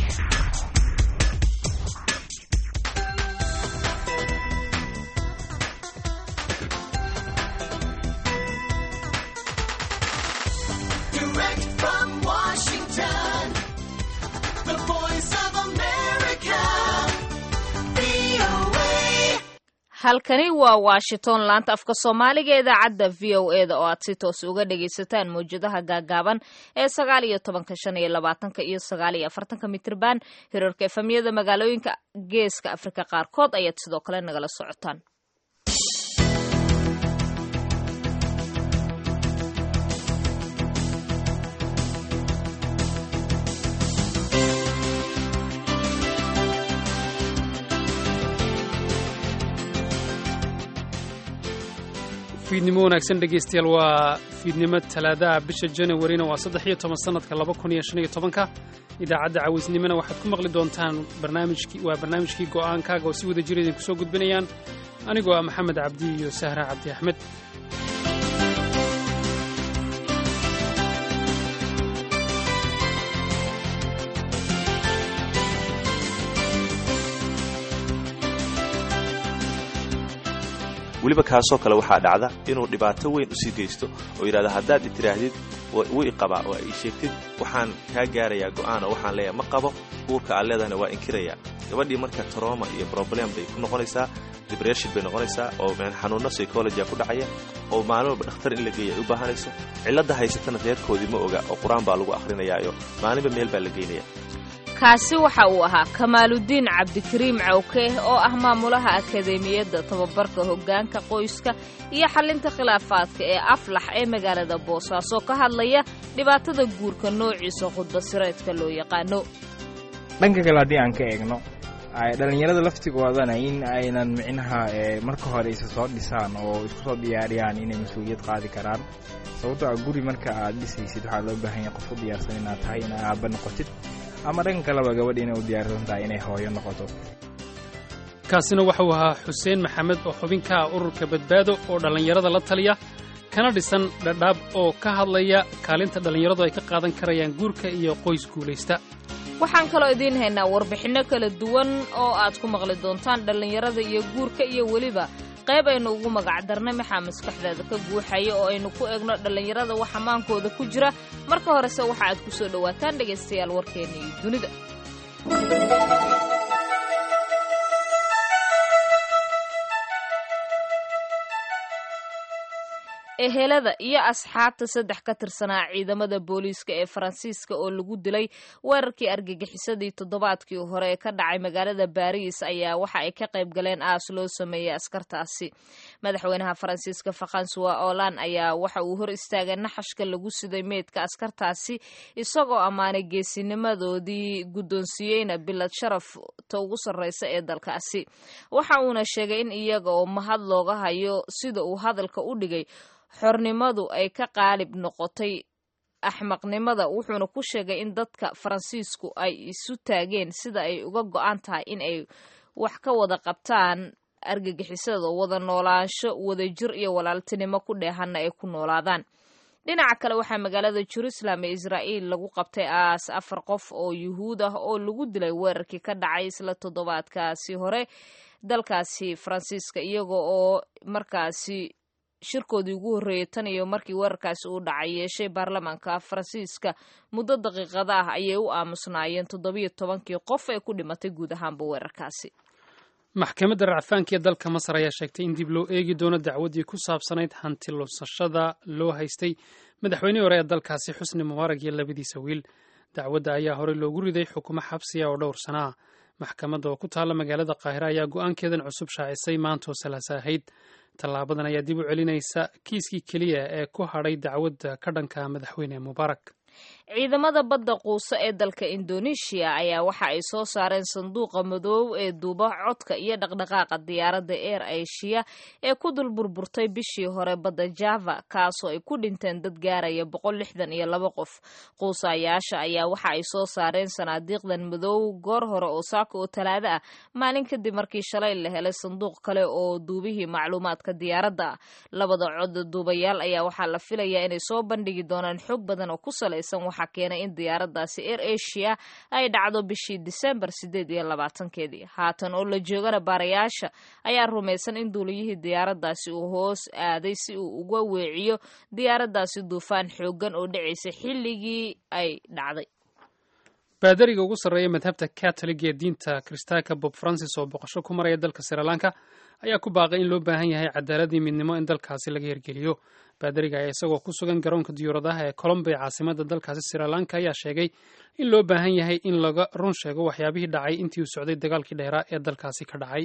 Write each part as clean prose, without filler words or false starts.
halkani waa Washington laanta afka Soomaaliga ee idaacadda VOA-da oo aad si toos uga dhageysataan mowjadaha gaagaaban ee 19:25 iyo 49 mitirban hirarka efamiyada magaalooyinka Geeska Afrika qaarkood ayaad sidoo kale nagala socotaan. fiidnimo wanaagsan dhegeystayaal waa fiidnimo talaadaha bisha January-na waa 13 sanadka 2015 idaacadda cawisnimana waxaad ku maqli doontaan barnaamijkii go'aankaaga oo si wada jir idin ku soo gudbinayaan anigoo ah Maxamed Cabdi iyo Sahra Cabdi Axmed. waliba kaasoo kale waxaa dhacda inuu dhibaato weyn u sii geysto oo yiraahdo haddaad itiraahdid way iqaba oo ay sheegtid waxaan ka gaarayaa go'aan oo waxaan leeyahay ma qabo uurka aan leedahayna waa inkiraya gabadhii marka trauma iyo problem bay ku noqonaysaa depression bay noqonaysaa oo xanuuno psychology ku dhacaya oo maalmo dhakhtar in la geeyo u baahanayso cilada haysatana reerkoodii ma oga oo quraan baa lagu akhrinayaayo maalinba meel baa la geynaya. kaasi waxa uu ahaa Kamaaludiin Cabdikariim Cawke oo ah maamulaha akadeemiyadda tababarka hoggaanka qoyska iyo xalinta khilaafaadka ee Aflax ee magaalada Boosaaso ka hadlaya dhibaatada guurka noociisa khudbasireedka loo yaqaano. dhanka kale haddii aan ka eegno ay dhalinyarada laftigoodana in aynan micnaha marka hore isa soo dhisaan oo isku soo diyaariyaan inay mas'uuliyad qaadi karaan sababtoo ah guri marka aad dhisaysid waxaa loo baahan yahay qof u diyaarsan inaad tahay inaad aabba noqotid ama dhanka kaleba gabadh inay u diyaarsan tahay inay hooyo noqoto. kaasina wuxuu ahaa Xuseen Maxamed oo xubin ka ah ururka badbaado oo dhalinyarada la taliya kana dhisan dhadhaab oo ka hadlaya kaalinta dhalinyaradu ay ka qaadan karayaan guurka iyo qoys guulaysta. waxaan kaloo idiin haynaa warbixino kala duwan oo aad ku maqli doontaan dhalinyarada iyo guurka iyo weliba qayb aynu ugu magac darnay maxaa maskaxdaada ka guuxaya oo aynu ku eegno dhalinyarada waxa maankooda ku jira. marka horese waxa aad ku soo dhawaataan dhageystayaal warkeennii dunida. ehelada iyo asxaabta 3 ka tirsanaa ciidamada booliiska ee Faransiiska oo lagu dilay weerarkii argagixisadii toddobaadkii hore ee ka dhacay magaalada Paris ayaa waxa ay ka qayb galeen aas loo sameeyay askartaasi. madaxweynaha Faransiiska François Hollande ayaa waxa uu hor istaagay naxashka lagu siday meedka askartaasi isagoo amaanay geesinimadoodii guddoonsiiyeyna bilad sharaf ta ugu sarreysa ee dalkaasi. waxa uuna sheegay in iyaga oo mahad looga hayo sida uu hadalka u dhigay xornimadu ay ka qaalib noqotay axmaqnimada. wuxuuna ku sheegay in dadka Faransiisku ay isu taageen sida ay uga go'an tahay in ay wax ka wada qabtaan argagixisada wada noolaansho wada jir iyo walaaltinimo ku dheehanna ay ku noolaadaan. dhinaca kale waxaa magaalada Jerusalem ee Israa'iil lagu qabtay 4 qof oo Yuhuud ah oo lagu dilay weerarkii ka dhacay isla toddobaadkaasi hore dalkaasi Faransiiska iyaga oo markaasi shirkoodii ugu horreeyay tan iyo markii weerarkaasi uu dhacay yeeshay baarlamaanka Faransiiska muddo daqiiqada ah ayay u aamusnaayeen 17 qof ee ku dhimatay guud ahaanba weerarkaasi. maxkamadda racfaanka ee dalka Masar ayaa sheegtay in dib loo eegi doono dacwadii ku saabsanayd hanti lunsashada loo haystay madaxweynihii hore ee dalkaasi Xusni Mubaarak iyo labadiisa wiil. dacwadda ayaa hore loogu riday xukumo xabsiya oo dhowr sano ah. maxkamadda oo ku taalla magaalada Qaahira ayaa go'aankeedan cusub shaacisay maanta oo Salaasa ahayd. tallaabadan ayaa dib u celinaysa kiiskii keliya ee ku hadhay dacwadda ka dhanka madaxweyne Mubaarak. ciidamada badda quusa ee dalka Indonesia ayaa waxa ay soo saareen sanduuqa madow ee duuba codka iyo dhaqdhaqaaqa diyaaradda Air Asia ee ku dul burburtay bishii hore badda Java kaasoo ay ku dhinteen dad gaaraya 162 qof. quusayaasha ayaa waxa ay soo saareen sanaadiiqdan madow goor hore oo saaka oo Talaado ah maalin kadib markii shalay la helay sanduuq kale oo duubihii macluumaadka diyaaradda. labada cod duubayaal ayaa waxaa la filayaa inay soo bandhigi doonaan xog badan oo ku salaysan salaysan waxaa keenay in diyaaradaasi Air Asia ay dhacdo bishii December 28 haatan oo la joogana baarayaasha ayaa rumaysan in duuliyihii diyaaradaasi uu hoos aaday si uu uga weeciyo diyaaradaasi duufaan xoogan oo dhacaysay xilligii ay dhacday. baadariga ugu sarreeya madhabta Catholic ee diinta Kiristaanka Pope Francis oo boqosho ku maraya dalka Sri Lanka ayaa ku baaqay in loo baahan yahay cadaalad iyo midnimo in dalkaasi laga hirgeliyo. baadariga ayaa isagoo ku sugan garoonka diyaaradaha ee Colombo ee caasimadda dalkaasi Sri Lanka ayaa sheegay in loo baahan yahay in laga run sheego waxyaabihii dhacay intii uu socday dagaalkii dheeraa ee dalkaasi ka dhacay.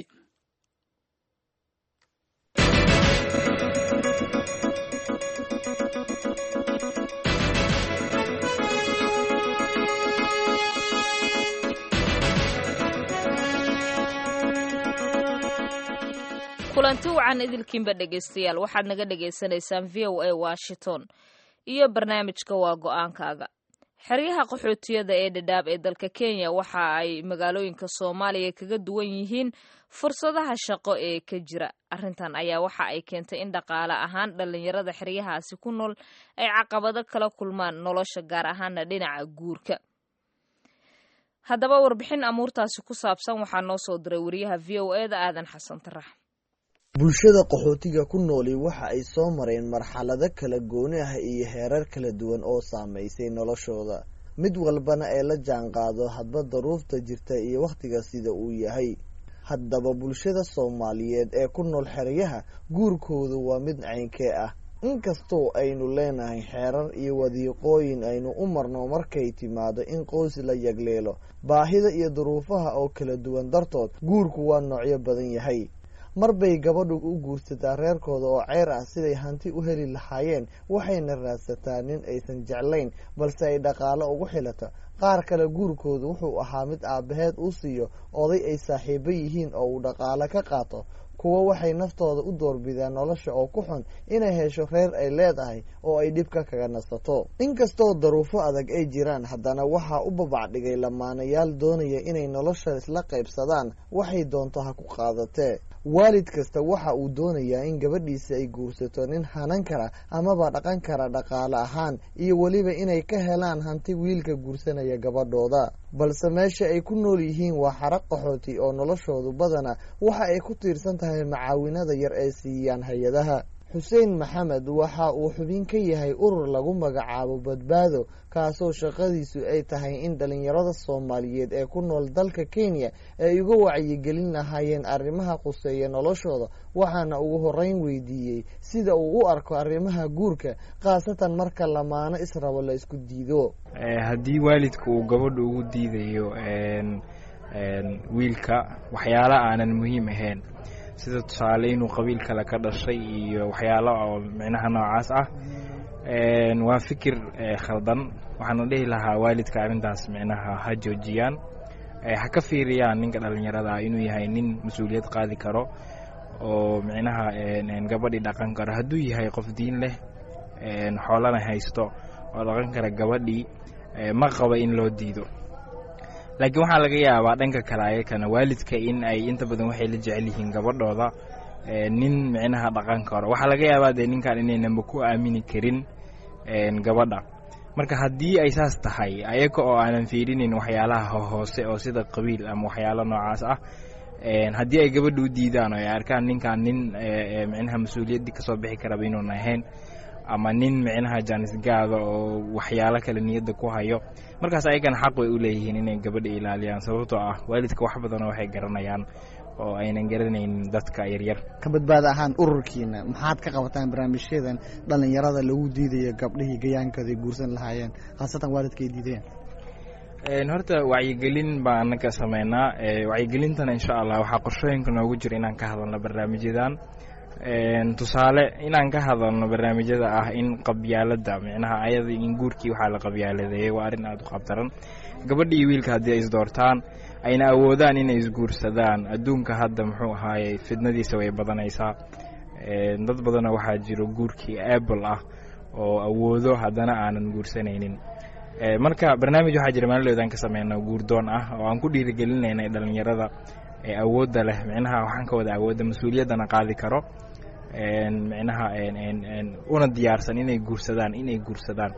kulanti wacan idilkiinba dhegaystayaal waxaad naga dhagaysanaysaan VOA Washington iyo barnaamijka waa go'aankaaga. xeryaha qaxootiyada ee Dadaab ee dalka Kenya waxa ay magaalooyinka Soomaaliya kaga duwan yihiin fursadaha shaqo ee ka jira. arrintan ayaa waxa ay keentay in dhaqaale ahaan dhalinyarada xeryahaasi ku nool ay caqabado kala kulmaan nolosha gaar ahaan dhinaca guurka. haddaba warbixin amuurtaasi ku saabsan waxaa noo soo diray wariyaha VOA-da Aadan Xasan Tarax. bulshada qaxootiga ku nooli waxa ay soo mareen marxalado kala gooni ah iyo heerar kala duwan oo saameysay noloshooda mid walbana ay la jaanqaado hadba daruufta jirta iyo wakhtiga sida uu yahay. haddaba bulshada Soomaaliyeed ee ku nool xeryaha guurkoodu waa mid caynkee ah inkastoo aynu leenahay xeerar iyo wadiiqooyin aynu u marno markay timaado in qoys la yagleelo. baahida iyo duruufaha oo kala duwan dartood guurku waa noocyo badan yahay. mar bay gabadhu u guursataa reerkooda oo ceer ah siday hanti u heli lahaayeen waxayna raadsataa nin aysan jeclayn balse ay dhaqaalo ugu xilato. qaar kale guurkoodu wuxuu ahaa mid aabbaheed uu siiyo oday ay saaxiibo yihiin oo uu dhaqaalo ka qaato. kuwa waxay naftooda u doorbidaan nolosha oo ku xun inay hesho reer ay leedahay oo ay dhibka kaga nasato. inkastoo daruufo adag ay jiraan haddana waxaa u babacdhigay lamaanayaal doonaya inay nolosha isla qaybsadaan waxay doonto ha ku qaadatee. waalid kasta waxa uu doonayaa in gabadhiisa ay guursato nin hanan kara amaba dhaqan kara dhaqaale ahaan iyo weliba inay ka helaan hanti wiilka guursanaya gabadhooda. balse meesha ay ku nool yihiin waa xarag qaxooti oo noloshoodu badana waxa ay ku tiirsan tahay macaawinada yar ay siiyaan hay-adaha. xuseen maxamed waxa uu xubin ka yahay urur lagu magacaabo badbaado kaasoo shaqadiisu ay tahay in dhalinyarada Soomaaliyeed ee ku nool dalka Kenya ay uga wacyigelin lahaayeen arrimaha quseeya noloshooda. waxaana ugu horeyn weydiiyey sida uu u arko arrimaha guurka qaasatan marka lamaano israbo la isku diido. haddii waalidku uu gabadha ugu diidayo wiilka waxyaalo aanan muhiim ahayn sida tusaale inuu qabiil kale ka dhashay iyo waxyaalo oo micnaha noocaas ah waa fikir khaldan. waxaan dhihi lahaa waalidka arrintaas micnaha ha joojiyaan ha ka fiiriyaan ninka dhalinyarada ah inuu yahay nin mas-uuliyad qaadi karo oo micnaha gabadhii dhaqan karo. hadduu yahay qof diin leh xoolana haysto oo dhaqan kara gabadhii ma qaba in loo diido. laakiin waxaa laga yaabaa dhanka kale ayakana waalidka in ay inta badan waxay la jecel yihiin gabadhooda nin micnaha dhaqan karo. waxaa laga yaabaa dee ninkan inaynanba ku aamini karin gabadha. marka haddii ay saas tahay ayaka oo aanan fiirinin waxyaalaha hoose oo sida qabiil ama waxyaalo noocaas ah haddii ay gabadha u diidaan oo ay arkaan ninkan nin micnaha mas-uuliyaddii kasoo bixi karaba inuun ahayn ama nin micnaha jaanisgaada oo waxyaalo kale niyadda ku hayo markaas ayagana xaq way u leeyihiin inay gabadha ilaaliyaan sababtoo ah waalidka wax badanoo waxay garanayaan oo aynan garanaynin dadka yaryar. ka badbaada ahaan ururkiina maxaad ka qabataan barnaamijyadan dhalinyarada lagu diidayo gabdhihii gayaankooda ay guursan lahaayeen khaasatan waalidka ay diideen? horta wacyigelin baan ka sameynaa. wacyigelintana insha allah waxaa qorshooyinka noogu jira inaan ka hadalno barnaamijyadan. tusaale inaan ka hadalno barnaamijyada ah in qabyaalada micnaha ayada in guurkii waxaa la qabyaaladeeyay waa arrin aada u qabdaran. gabadha iyo wiilka haddii ay isdoortaan ayna awoodaan inay isguursadaan adduunka hadda muxuu ahaaye fidnadiisa way badanaysaa. dad badanoo waxaa jiro guurkii able ah oo awoodo haddana aanan guursanaynin. marka barnaamij waxaa jira maalin ka sameynaa guurdoon ah oo aan ku dhiirigelinayna dhalinyarada awoodda leh micnaha waxaan ka wada awoodda mas-uuliyaddana qaadi karo micnaha una diyaarsan inay guursadaan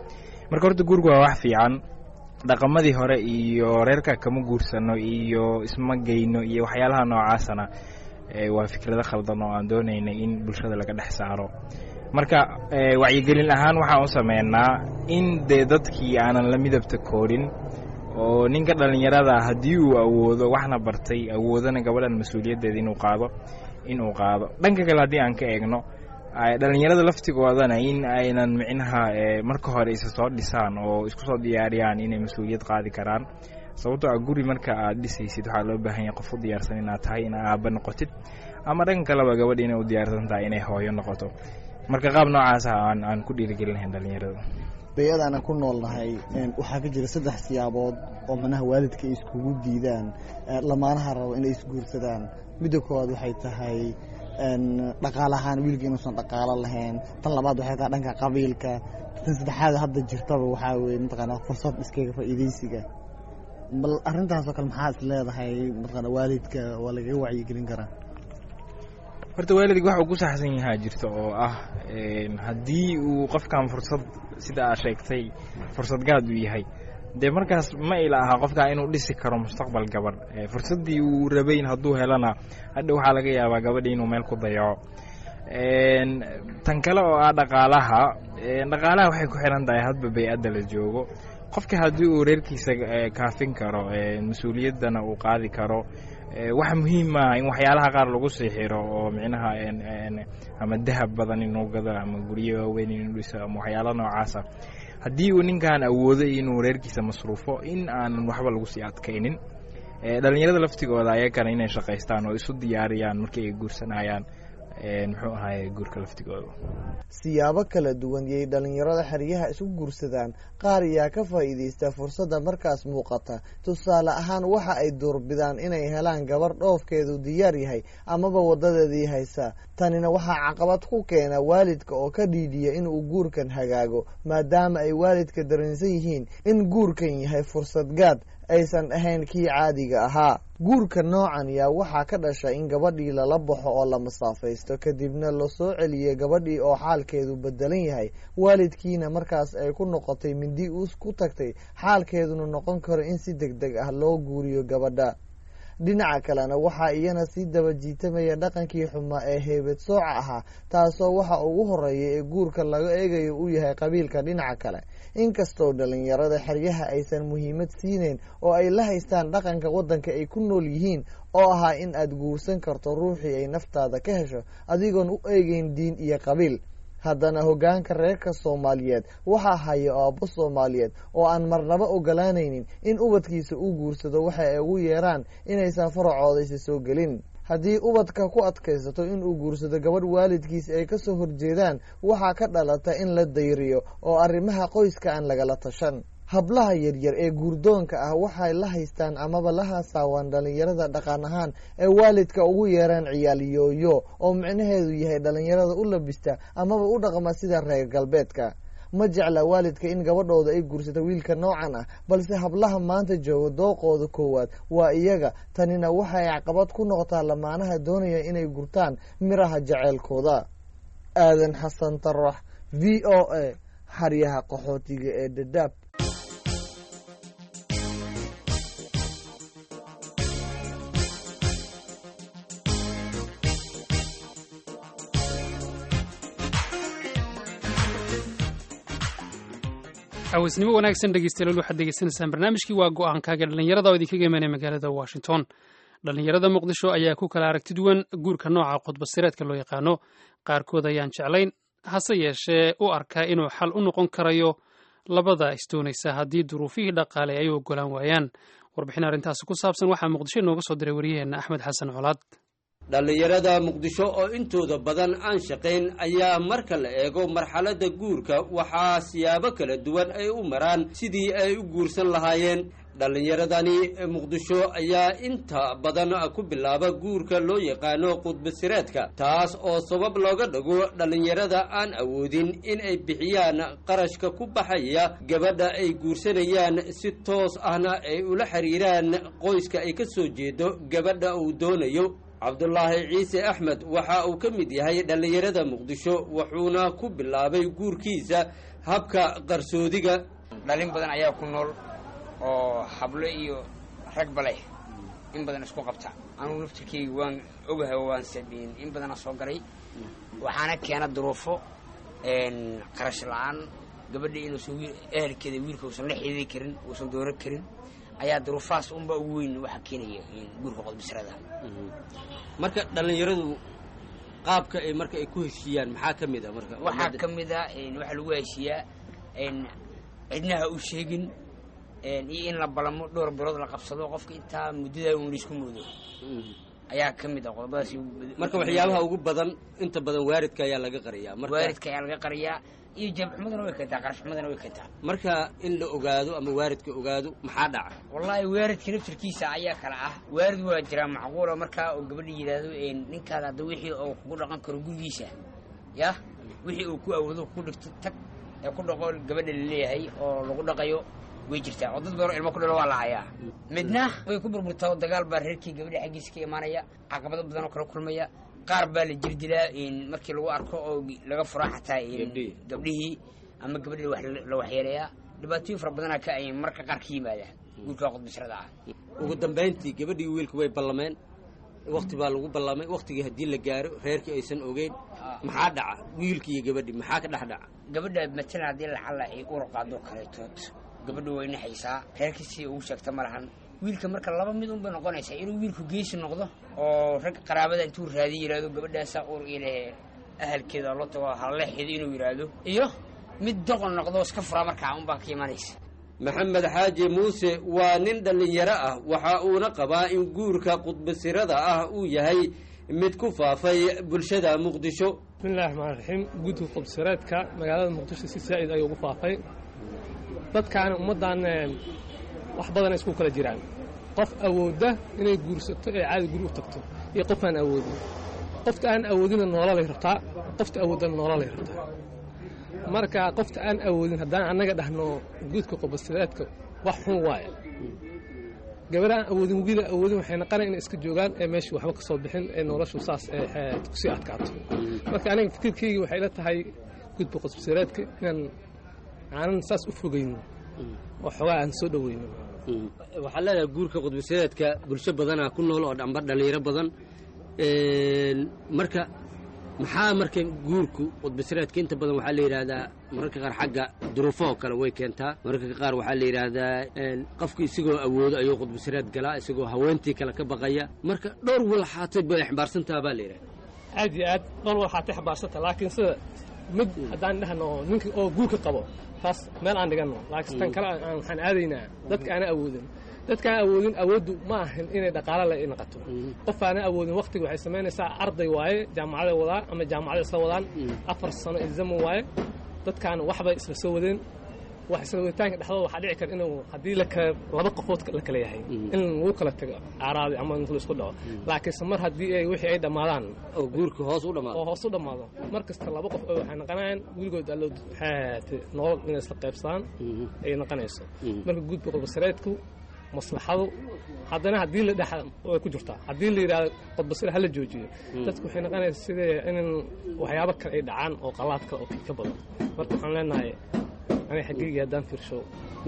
marka horta guurku waa wax fiican. dhaqamadii hore iyo reerka kama guursano iyo isma geyno iyo waxyaalaha noocaasana waa fikrado khaldan oo aan doonaynay in bulshada laga dhex saaro. marka wacyigelin ahaan waxaan u sameynaa in dee dadkii aanan la midabta koorin oo ninka dhallinyarada haddii uu awoodo waxna bartay awoodana gabadhan mas-uuliyaddeeda inuu qaado. dhanka kale haddii aan ka eegno dhallinyarada laftigoodana in aynan micnaha marka hore isa soo dhisaan oo isku soo diyaariyaan inay mas-uuliyad qaadi karaan. sababtoo ah guri marka aad dhisaysid waxaa loo baahan yahay qof u diyaarsan inaad tahay inaad aabba noqotid, ama dhanka kaleba gabadha inay u diyaarsan tahay inay hooyo noqoto. marka qaab noocaasa aan ku dhiirigelinahayn dhallinyarada. bayadaanan ku noolnahay waxaa ka jira 3 siyaabood oo manaha waalidka ay iskugu diidaan lamaanaha rabo inay isguursadaan. midda koowaad waxay tahay dhaqaalahaan wiilka inuusan dhaqaalo lahayn. tan labaad waxay tahay dhanka qabiilka. tan saddexaad hadda jirtaba waxaa weeye mataqaanaa fursad iskaga faa'iidaysiga. bal arrintaasoo kale maxaa is leedahay mataqaanaa waalidka waa lagaga wacyigelin karaa? horta waalidka waxa uu ku saxsan yahaa jirto oo ah haddii uu qofkan fursad sida aad sheegtay fursad gaad uu yahay, dee markaas ma ila aha qofkaa inuu dhisi karo mustaqbal gabadh. fursaddii uu rabayn hadduu helana hadha waxaa laga yaabaa gabadha inuu meel ku dayaco. tan kale oo ah dhaqaalaha waxay ku xiran tahay hadba bay-adda la joogo. qofka haddii uu reerkiisa kaafin karo mas-uuliyaddana uu qaadi karo, waxa muhiim ah in waxyaalaha qaar lagu sii xiro oo micnaha ama dahab badan inuu gado ama guryo waaweyn inuu dhiso ama waxyaala noocaasa. haddii uu ninkan awoodo inuu reerkiisa masruufo in aanan waxba lagu sii adkaynin. dhallinyarada laftigooda ayagana inay shaqaystaan oo isu diyaariyaan markii ay guursanayaan muxuu ahaay guurka laftigooda. siyaabo kala duwan yay dhallinyarada xeryaha isu guursadaan. qaar ayaa ka faa'iidaysta fursadda markaas muuqata. tusaale ahaan waxa ay doorbidaan inay helaan gabar dhoofkeedu diyaar yahay amaba wadadeedii haysa. tanina waxaa caqabad ku keena waalidka oo ka dhiidhiya inuu guurkan hagaago, maadaama ay waalidka dareensan yihiin in guurkan yahay fursad gaad aysan ahayn kii caadiga ahaa. guurka noocan yaa waxaa ka dhasha in gabadhii lala baxo oo la masaafaysto, kadibna la soo celiya gabadhii oo xaalkeedu bedelan yahay. waalidkiina markaas ay ku noqotay mindi uus ku tagtay, xaalkeeduna noqon karo in si deg deg ah loo guuriyo gabadha. dhinaca kalena waxaa iyana sii daba jiitamaya dhaqankii xumaa ee heybad sooca ahaa, taasoo waxa ugu horeeya ee guurka laga eegayo uu yahay qabiilka. dhinaca kale, inkastoo dhallinyarada xeryaha aysan muhiimad siinayn oo ay la haystaan dhaqanka waddanka ay ku nool yihiin oo ahaa in aad guursan karto ruuxii ay naftaada ka hesho adigoon u eegeyn diin iyo qabiil, haddana hoggaanka reerka Soomaaliyeed waxaa haya aabbo Soomaaliyeed oo aan marnaba ogolaanaynin in ubadkiisa uu guursado waxa ay ugu yeeraan inaysan faracooda soo gelin. haddii ubadka ku adkaysato inuu guursado gabadh waalidkiisa ay ka soo horjeedaan, waxaa ka dhalata in la dayriyo oo arrimaha qoyska aan lagala tashan. hablaha yaryar ee guurdoonka ah waxay la haystaan amaba la haasaawaan dhallinyarada dhaqan ahaan ee waalidka ugu yeeraan ciyaaliyooyo, oo micnaheedu yahay dhallinyarada u labista amaba u dhaqma sida reer galbeedka. ma jecla waalidka in gabadhooda ay guursato wiilka noocan ah, balse hablaha maanta jooga dooqooda koowaad waa iyaga. tanina waxay caqabad ku noqotaa lamaanaha doonaya inay gurtaan miraha jaceylkooda. aadan xasan tarax, v o a, xaryaha qaxootiga ee Dadaab. xawisnimo wanaagsan dhegeystayaal, waxaad degeysanaysaan barnaamijkii waa go-aankaaga dhallinyarada oo idinkaga imanaya magaalada Washington. dhallinyarada Muqdisho ayaa ku kala aragti duwan guurka nooca qodbasireedka loo yaqaano. qaarkood ayaan jeclayn, hase yeeshee u arkaa inuu xal u noqon karayo labada istoonaysa haddii duruufihii dhaqaale ay u ogolaan waayaan. warbixin arrintaasi ku saabsan waxaa Muqdisho inooga soo diray wariyaheenna Axmed Xasan Colaad. dhallinyarada Muqdisho oo intooda badan aan shaqayn ayaa marka la eego marxaladda guurka waxaa siyaabo kala duwan ay u maraan sidii ay u guursan lahaayeen. dhallinyaradani Muqdisho ayaa inta badan ku bilaaba guurka loo yaqaano qudbasireedka, taas oo sabab looga dhigo dhallinyarada aan awoodin in ay bixiyaan qarashka ku baxaya gabadha ay guursanayaan, si toos ahna ay ula xiriiraan qoyska ay ka soo jeedo gabadha uu doonayo. cabdulaahi ciise axmed waxa uu ka mid yahay dhallinyarada Muqdisho, wuxuuna ku bilaabay guurkiisa habka qarsoodiga. dhalin badan ayaa ku nool oo hablo iyo ragba leh in badan isku qabta anugu naftirkeyga waan ogahay waan sabiin in badana soo galay waxaana keena duruufo qarash la-aan gabadha inuusan ehelkeeda wiilka uusan la xidhiiri karin uusan dooran karin ayaa duruufahaas unba ugu weyn waxa keenaya guurka qodbisrada marka dhallinyaradu qaabka ay marka ay ku heshiiyaan maxaa ka mid a marka waxaa ka mid a waxaa lagu heshiiyaa cidnaha u sheegin iyo in la balamo dhowr bilood la qabsado qofka intaa muddada un laisku moodo ayaa ka mid a qodobadaas marka waxyaabaha ugu badan inta badan waaridka ayaa laga qariyaa waaridka ayaa laga qariyaa iyo jabxumadana way keentaa qarashxumadana way keentaa marka in la ogaado ama waaridka ogaado maxaa dhaca wallaahi waaridka naftirkiisa ayaa kala ah waarid waa jiraa macquula markaa oo gabadha yidhaahdo ninkaada hadda wixii oo kugu dhaqan karo gurigiisa yah wixii uu ku awoodo ku dhigto tag ee ku dhaqo gabadha laleeyahay oo lagu dhaqayo way jirtaa oo dad badan ilmo ku dhalo waa la hayaa midna way ku burburtaa oo dagaal baa reerkii gabadha xaggiisa ka imaanaya caqabado badan oo kala kulmaya qaar baa la jirdilaa markii lagu arko oo laga furaa xataa gabdhihii ama gabadhii la waxyeeleeyaa dhibaatooyin fara badanaa ka ay marka qaar ka yimaadaan guurka qodbisrada ah ugu dambayntii gabadhii wiilku way ballameen waqti baa lagu ballamay waqtigii haddii la gaaro reerkii aysan ogeyn maxaa dhaca wiilkii iyo gabadhii maxaa ka dhex dhaca gabadha matalan haddii lacalla ay uur qaado kaleetood gabadha way naxaysaa reerkiisii ugu sheegta ma lahan wiilka marka laba mid un bay noqonaysaa inuu wiilku geesi noqdo oo rag qaraabada intuu raadiy yidhahdo gabadhaasaa uur ile ahalkeeda lo tago hala xido inuu yidhaahdo iyo mid doqon noqdo iska furaa markaa un baa ka imanaysa maxamed xaaji muuse waa nin dhallinyaro ah waxa uuna qabaa in guurka qudbisirada ah uu yahay mid ku faafay bulshada muqdisho bismillahi raxmaan raxiim guudka qudbisireedka magaalada muqdisho si saa'id ayuu ugu faafay dadkaana ummaddan wax badan isku kala jiraan qof awoodda inay guursato ee caadi guri u tagto iyo qof aan awoodin qofta aan awoodina noololay rabtaa qofta awoodana noololay rabtaa marka qofta aan awoodin haddaan annaga dhahno guudka qudbisireedka wax xun waaye gabar aan awoodin wiila awoodin waxay naqana inay iska joogaan ee meesha waxba ka soo bixin ee noloshu saas kusii adkaato marka aniga fikirkeyga waxay la tahay guudka qudbisireedka inaan aanan saas u fogayno oo xogaa aan soo dhoweyno waxaa leedahay guurka qudbisireedka bulsho badanaa ku nool oo dhamba dhallinyaro badan marka maxaa marka guurku qudbisireedka inta badan waxaa la yidhaahdaa mararka qaar xagga duruufahoo kale way keentaa mararka qaar waxaa la yidhaahdaa qofku isagoo awoodo ayuu qudbisireed galaa isagoo haweentii kale ka baqaya marka dhowr walxaatay bay xambaarsantaha baa la yidhahda aad iyo aad dhowr walxaatay xambaarsantaha laakiin sida mid haddaan dhahno ninka oo guurka qabo taas meel aan dhiganno laakiin tan kale waxaan aadaynaa dadka aana awoodin dadkaan awoodin awooddu ma ahan inay dhaqaalo la naqato qof aana awoodin waqtiga waxay samaynaysaa arday waaye jaamacaday wadaan ama jaamacada isla wadaan 4 sano exam waaye dadkaan waxbay isla soo wadeen wax isla waditaanka dhexdooda waxaa dhici kara inuu haddii laba qofood la kala yahay in lagu kala tago aaraadi ama in la isku dhaco laakiinse mar haddii ay wixii ay dhammaadaan oo guurka hoos u dhammaado mar kasta laba qof waxay naqanayaan weligood allo nolol inay isla qaybsadaan ay naqanayso marka guudka qudbisireedku maslaxadu haddana haddii la dhexa way ku jirtaa haddii la yidhahdo qudbisire hala joojiyo dadku waxay naqanaysa sidee in waxyaabo kale ay dhacaan oo qalaad kale oo ka badan marka waxaan leenahay aniga xaggeyga haddaan fiirsho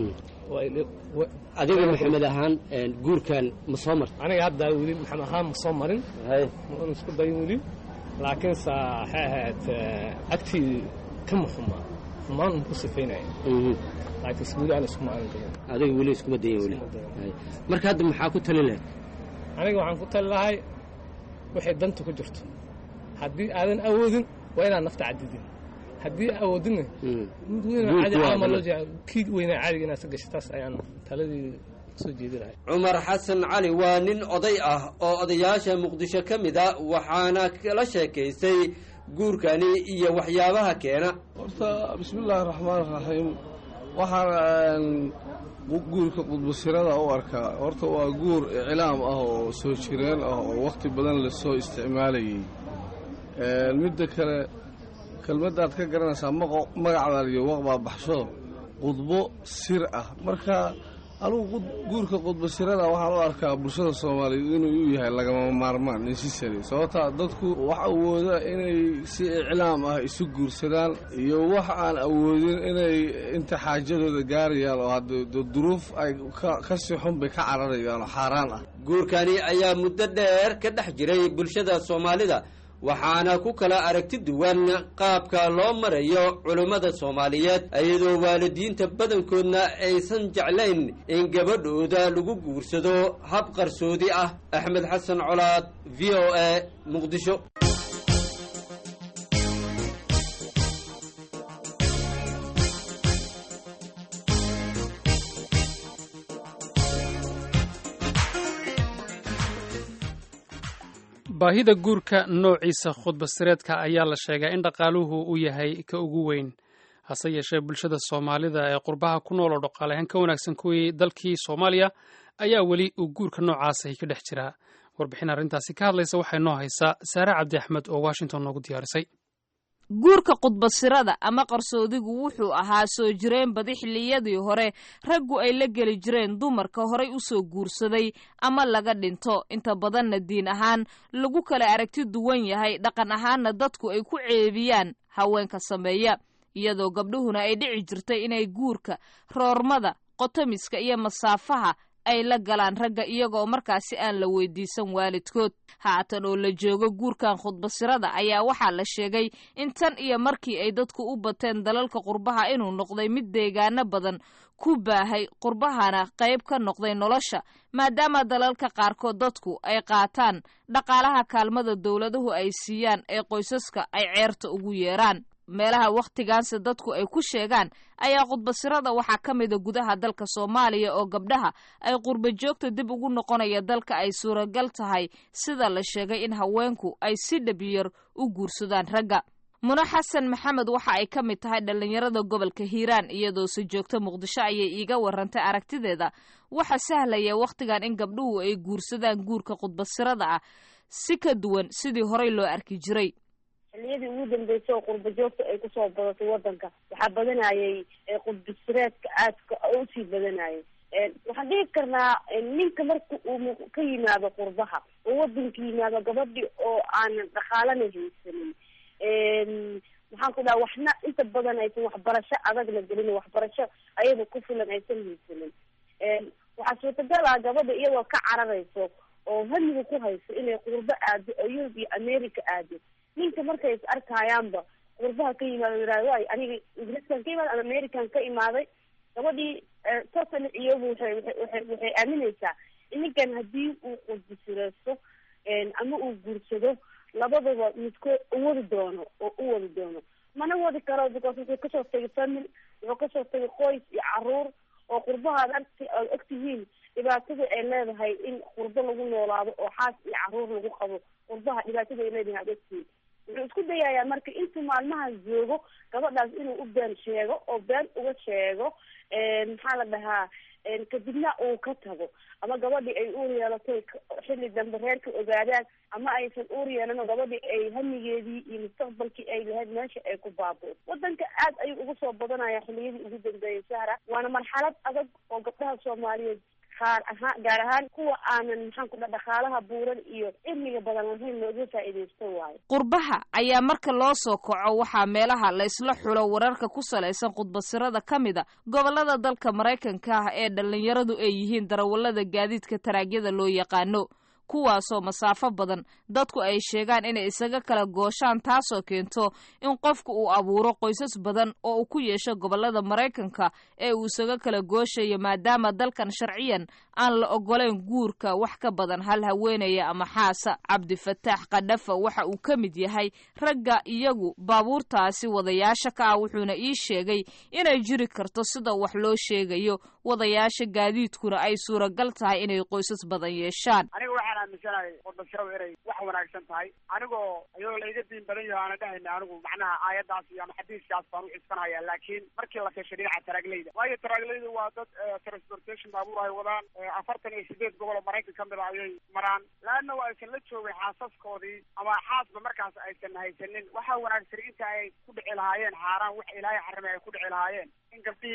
adiga maxamed ahaan guurkan ma soo marta aniga hadda weli maxamed ahaan ma soo marin maan isku dayin weli laakiinse waxay ahayd agtii kama xumaan un ku sifaynaya laakiinse weli aan iskuma aanan dayin adiga weli iskuma dayin weli marka hadda maxaa ku talin lahayd aniga waxaan ku tali lahay waxay danta ku jirto haddii aadan awoodin waa inaan nafta cadidin haddii awoodina mid weyn caadi caama loo jeedaa kii weynaa caadiga inaad ka gasho taas ayaan taladii soo jeedinahay cumar xasan cali waa nin oday ah oo odayaasha muqdisho ka mid a waxaana kala sheekaystay guurkani iyo waxyaabaha keena horta bismillaahi raxmaan raxiim waxaan guurka qudbisirada u arkaa horta waa guur iclaam ah oo soo jireen ah oo wakhti badan lasoo isticmaalayay midda kale kelmaddaad ka garanaysaa magacdaal iyo waqbaa baxsho qudbo sir ah marka anugu guurka qudbasirada waxaan u arkaa bulshada soomaaliyeed inuu u yahay lagama maarmaan necessary sababtaa dadku wax awooda inay si iclaam ah isu guursadaan iyo wax aan awoodin inay inta xaajadooda gaarayaan oo hadda duruuf ay ka sii xun bay ka cararayaan oo xaaraan ah. guurkani ayaa muddo dheer ka dhex jiray bulshada soomaalida waxaana ku kala aragti duwan qaabka loo marayo culummada Soomaaliyeed iyadoo waalidiinta badankoodna aysan jeclayn in gabadhooda lagu guursado hab qarsoodi ah. Axmed Xasan Colaad, VOA, Muqdisho. baahida guurka noociisa khudbasireedka ayaa la sheegaa in dhaqaaluhu uu yahay ka ugu weyn hase yeeshee bulshada soomaalida ee qurbaha ku nool oo dhaqaalahaan ka wanaagsan kuwii dalkii Soomaaliya ayaa weli uu guurka noocaas ay ka dhex jiraa. warbixin arrintaasi ka hadlaysa waxay noo haysaa Saare Cabdi Axmed oo Washington noogu diyaarisay. guurka qudbasirada ama qarsoodigu wuxuu ahaa soo jireen badi xilliyadii hore raggu ay la geli jireen dumarka horay u soo guursaday ama laga dhinto inta badanna diin ahaan lagu kala aragti duwan yahay dhaqan ahaanna dadku ay ku ceebiyaan haweenka sameeya iyadoo gabdhuhuna ay dhici jirtay inay guurka roormada qotamiska iyo masaafaha ay la galaan ragga iyagoo markaasi aan la weydiisan waalidkood. haatan oo la joogo guurkan khudbasirada ayaa waxaa la sheegay in tan iyo markii ay dadku u bateen dalalka qurbaha inuu noqday mid deegaano badan ku baahay qurbahana qayb ka noqday nolosha maadaama dalalka qaarkood dadku ay qaataan dhaqaalaha kaalmada dowladuhu ay siiyaan ee qoysaska ay ceerta ugu yeeraan. meelaha wakhtigaanse dadku ay ku sheegaan ayaa khudbasirada waxaa ka mida gudaha dalka Soomaaliya oo gabdhaha ay qurba joogta dib ugu noqonaya dalka ay suuragal tahay sida la sheegay in haweenku ay si dhabyar u guursadaan ragga. Muna Xasan Maxamed waxa ay ka mid tahay dhalinyarada gobolka Hiiraan iyadoo si joogta Muqdisho ayay iiga warantay aragtideeda waxa sahlaya wakhtigan in gabdhuhu ay guursadaan guurka khudbasirada ah si ka duwan sidii horey loo arki jiray. xilliyadii ugu dambeysay oo qurba joogta ay kusoo badatay wadanka waxaa badanayay qudbasireedka aadka u sii badanayay. waxaan dhihi karnaa ninka marka uu ka yimaado qurbaha oo wadanka yimaado gabadhi oo aanan dhaqaalana haysanin maxaan ku dhaha waxna inta badan aysan waxbarasho adagna gelin waxbarasho ayada ku filan aysan haysanin. waxaa suurtagal ah gabadha iyadoo ka cararayso oo hamiga ku hayso inay qurbo aado oo Yurub iyo America aado ninka markay is arkayaanba qurbaha ka yimaado yiraahdo ay aniga Ingiriiskan ka yimaado American ka imaaday gabadhii taasna iyagu waxay aaminaysaa ninkan haddii uu qudbasireyso ama uu guursado labadaba midkood u wadi doono mana wadi karo because wuxuu kasoo tagay family wuxuu kasoo tagay qoys iyo caruur oo qurbaha aad ogtihiin dhibaatada ay leedahay in qurbo lagu noolaado oo xaas iyo caruur lagu qabo qurbaha dhibaatada ay leedahay aad ogtihiin wuxuu isku dayayaa marka intuu maalmaha joogo gabadhaas inuu u been sheego oo been uga sheego maxaa la dhahaa kadibna uu ka tago ama gabadhii ay uur yeelatay xilli dambe reerka ogaadaan ama aysan uur yeelan oo gabadhii ay hamigeedii iyo mustaqbalkii ay lahayd meesha ay ku baaboo. wadanka aad ayuu ugu soo badanaya xilliyadii ugu dambeeyay Sahra waana marxalad adag oo gabdhaha Soomaaliyeed gaar ahaan kuwa aanan maxaan ku dhaha dhaqaalaha buuran iyo cilmiga badan lahayn looga faa'iidaysto waayo. qurbaha ayaa marka loo soo kaco waxaa meelaha la isla xulo wararka ku salaysan khudbasirada ka mida gobolada dalka Mareykanka ah ee dhalinyaradu ay yihiin darawallada gaadiidka taraagyada loo yaqaano kuwaasoo masaafo badan dadku ay sheegaan inay isaga kala gooshaan taasoo keento in qofku uu abuuro qoysas badan oo uu ku yeesho gobolada Mareykanka ee uu isaga kala gooshayo maadaama dalkan sharciyan aan la ogoleen guurka wax ka badan hal haweenaya ama xaasa. Cabdi Fataax Qadhafa waxa uu ka mid yahay ragga iyagu baabuurtaasi wadayaasha ka ah wuxuuna ii sheegay inay jiri karto sida wax loo sheegayo wadayaasha gaadiidkuna ay suuragal tahay inay qoysas badan yeeshaan. aaminsanahay qodbasirada inay wax wanaagsan tahay anigoo iyadoo layga diin badan yahay aana dhahayna anigu macnaha aayadaas iyo ama xadiiskaas baan u cisfanaya laakiin markii la kashay dhinaca taraaglayda waayo taraaglayda waa dad transportation baabuur ay wadaan 48 gobol oo Mareykan ka mid ah ayay maraan laana waa aysan la joogay xaasaskoodii ama xaasba markaas aysan haysanin waxaa wanaagsan inta ay ku dhici lahaayeen xaaraan wax ilaahay xarimay ay ku dhici lahaayeen in gabdhihii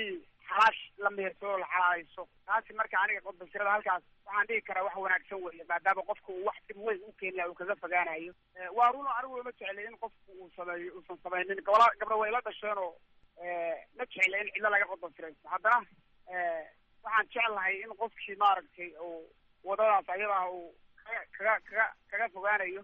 xalaash la mehersado oo la xalaalayso. taasi marka aniga qodbasirada halkaas waxaan dhihi karaa wax wanaagsan weeye maadaama qofku uu wax dib weyn u keenaya uu kaga fogaanayo. waa run anigu ma jeclay in qofku uusan samaynin gabdho way la dhasheen oo ma jeclay in cidlo laga qodbasiraysto. haddana waxaan jeclahay in qofkii maaragtay uu wadadaas ayadaha uu kaga fogaanayo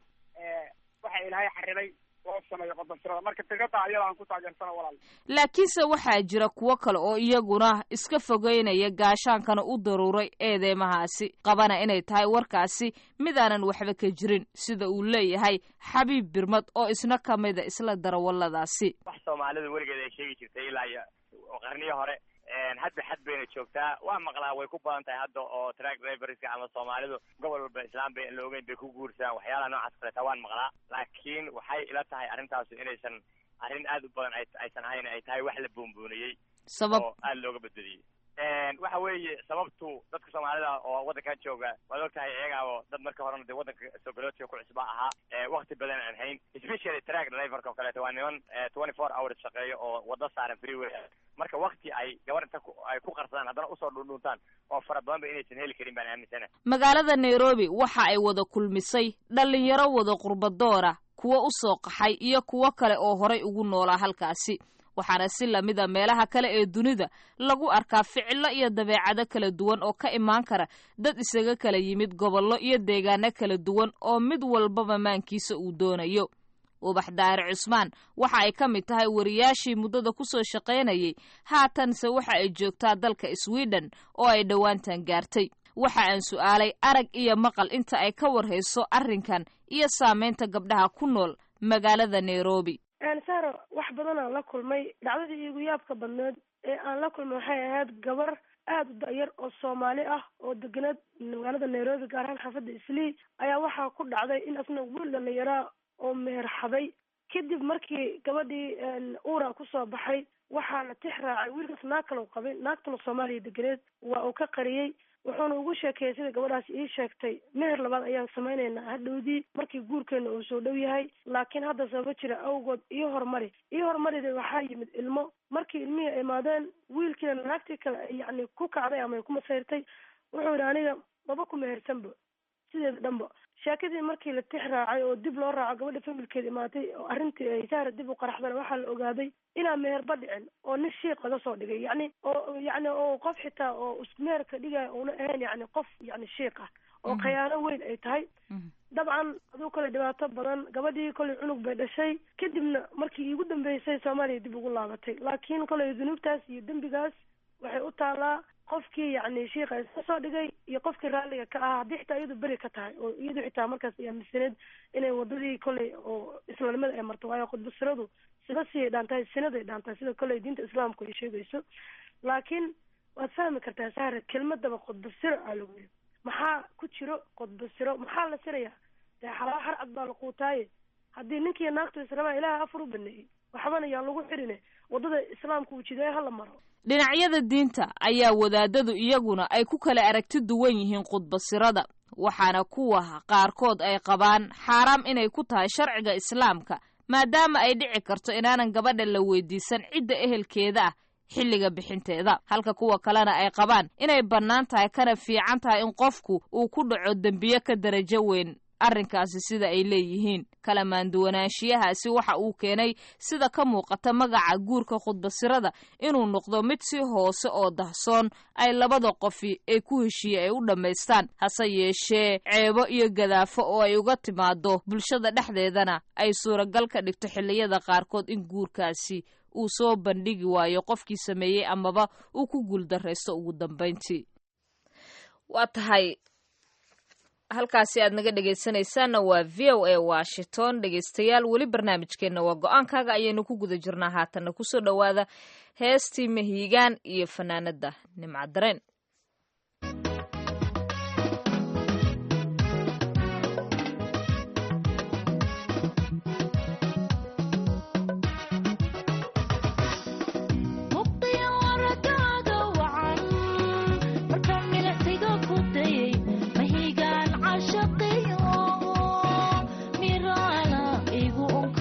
waxa ilaahay xarimay loo sameeyo qodbasirada. marka tirada ayada aan ku taageersana walaal. laakiinse waxaa jira kuwo kale oo iyaguna iska fogeynaya gaashaankana u daruuray eedeymahaasi qabana inay tahay warkaasi mid aanan waxba ka jirin sida uu leeyahay xabiib birmad oo isna ka mida isla darawaladaasi. wax soomaalidu weligeed ay sheegi jirtay ilaa iyo qarniyo hore hadda xad bayna joogtaa. waa maqlaa way ku badan tahay hadda oo truck driverska ama soomaalidu gobol walba islaam bay la ogeyn bay ku guursadaan waxyaalaha noocaas kaleeta waan maqlaa. laakiin waxay ila tahay arrintaasi inaysan arrin aad u badan aysan ahayn ay tahay wax la boonbooniyey sabab oo aad looga badbadiyey. waxa weeye sababtu dadka soomaalida oo waddankan jooga waad og tahay iyagaaba dad marka horena dee waddanka soogaloodka ku cusba ahaa wakti badan aan hayn especially truck driverka oo kaleeto waa niman 24 hours shaqeeyo oo waddo saaran freeway. marka wakti ay gabar inta ay ku qarsadaan haddana usoo dhundhuntaan oo fara badan ba inaysan heli karin baan aaminsana. magaalada Nairobi waxa ay wada kulmisay dhalinyaro wada qurbadoora kuwa u soo qaxay iyo kuwa kale oo horay ugu noolaa halkaasi. waxaana si lamida meelaha kale ee dunida lagu arkaa ficilo iyo dabeecado kala duwan oo ka imaan kara dad isaga kala yimid gobollo iyo deegaano kala duwan oo mid walbaba maankiisa uu doonayo. ubax daahir cusmaan waxa ay ka mid tahay wariyaashii muddada ku soo shaqaynayay haatanse waxa ay joogtaa dalka Sweden oo ay dhowaantan gaartay. waxa aan su'aalay arag iyo maqal inta ay ka warhayso arrinkan iyo saameynta gabdhaha ku nool magaalada Nairobi. saro wax badan aan la kulmay. dhacdadii igu yaabka badneed ee aan la kulmay waxay ahayd gabar aad u da'yar oo Soomaali ah oo deganad magaalada Nairobi gaar ahaan xaafadda Islii ayaa waxaa ku dhacday in asna wiil dhalinyaro oo meherxaday kadib markii gabadhii uura ku soo baxay waxaa la tix raacay wiilkaas naag kale u qabay naagtana Soomaaliya deganeed waa uu ka qariyey wuxuuna ugu sheekeeyay sida gabadhaas ii sheegtay meher labaad ayaan samaynaynaa hadhowdii markii guurkeena uu soo dhow yahay laakiin hadda sababa jira awgood iyo horumarida waxaa yimid ilmo markii ilmihii ay imaadeen wiilkiina naagtii kale yacni ku kacday ama ay ku masayrtay wuxuu yidhi aniga maba ku mehersanba sideeda dhanba. sheekadii markii la tix raacay oo dib loo raaco gabadha familkeeda imaatay oo arrintii ay saara dib u qaraxdana waxaa la ogaaday inaan meherba dhicin oo nin shiiq laga soo dhigay oo qof xitaa oo meherka dhigaya uuna ahayn yani qof yani shiiq ah oo khayaano weyn ay tahay. dabcan aduu kale dhibaato badan gabadhii kolay cunug bay dhashay kadibna markii iigu dambeysay Soomaaliya dib ugu laabatay laakiin kolay dunuubtaas iyo dembigaas waxay u taalaa qofkii yani shiiqa iska soo dhigay iyo qofkii raalliga ka ahaa haddii xitaa iyadu beri ka tahay oo iyadu xitaa markaas ayaa misaneed inay wadadii kolay oo islaamnimada ay marto waayo qudbasiradu sida sii dhaantahay sinaday dhaantahay sida kolay diinta islaamku ay sheegayso. laakiin waad fahmi kartaa saare kelmadaba qudbasiro aa lagu yiri maxaa ku jiro qudbasiro maxaa la sirayaa dee xalaa harcad baa la quutaaye haddii ninkii naagtu israbaa ilaaha afar u baneeyey waxbana yaan lagu xirine wadada islaamku uu jideeyo hala maro. dhinacyada diinta ayaa wadaadadu iyaguna ay ku kala aragti duwan yihiin qudbasirada waxaana kuwa qaarkood ay qabaan xaaraam inay ku tahay sharciga islaamka maadaama ay dhici karto inaanan gabadha la weydiisan cidda ehelkeeda ah xilliga bixinteeda halka kuwa kalena ay qabaan inay bannaan tahay kana fiican tahay in qofku uu ku dhaco dembiye ka darajo weyn arrinkaasi sida ay leeyihiin. kala maanduwanaanshiyahaasi waxa uu keenay sida ka muuqata magaca guurka qudbasirada inuu noqdo mid si hoose oo dahsoon ay labada qofi ee ku heshiiyey ay u dhammaystaan hase yeeshee ceebo iyo gadaafo oo ay uga timaado bulshada dhexdeedana ay suuragal ka dhigto xilliyada qaarkood in guurkaasi uu soo bandhigi waayo qofkii sameeyey amaba uu ku guuldarraysto ugu dambayntii. waa tahay halkaasi aad naga dhegaysanaysaanna waa VOA Washington. dhegaystayaal weli barnaamijkeenna waa go-aankaaga ayaynu ku guda jirnaa haatanna kusoo dhowaada heestii mahiigaan iyo fanaanada Nimca Dareen.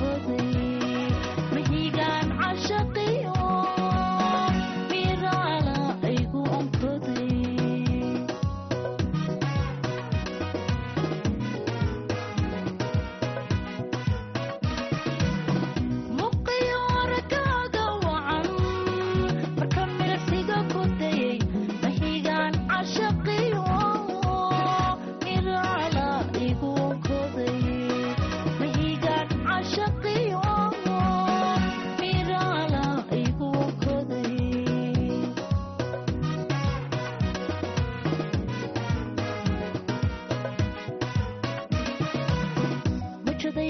Mirala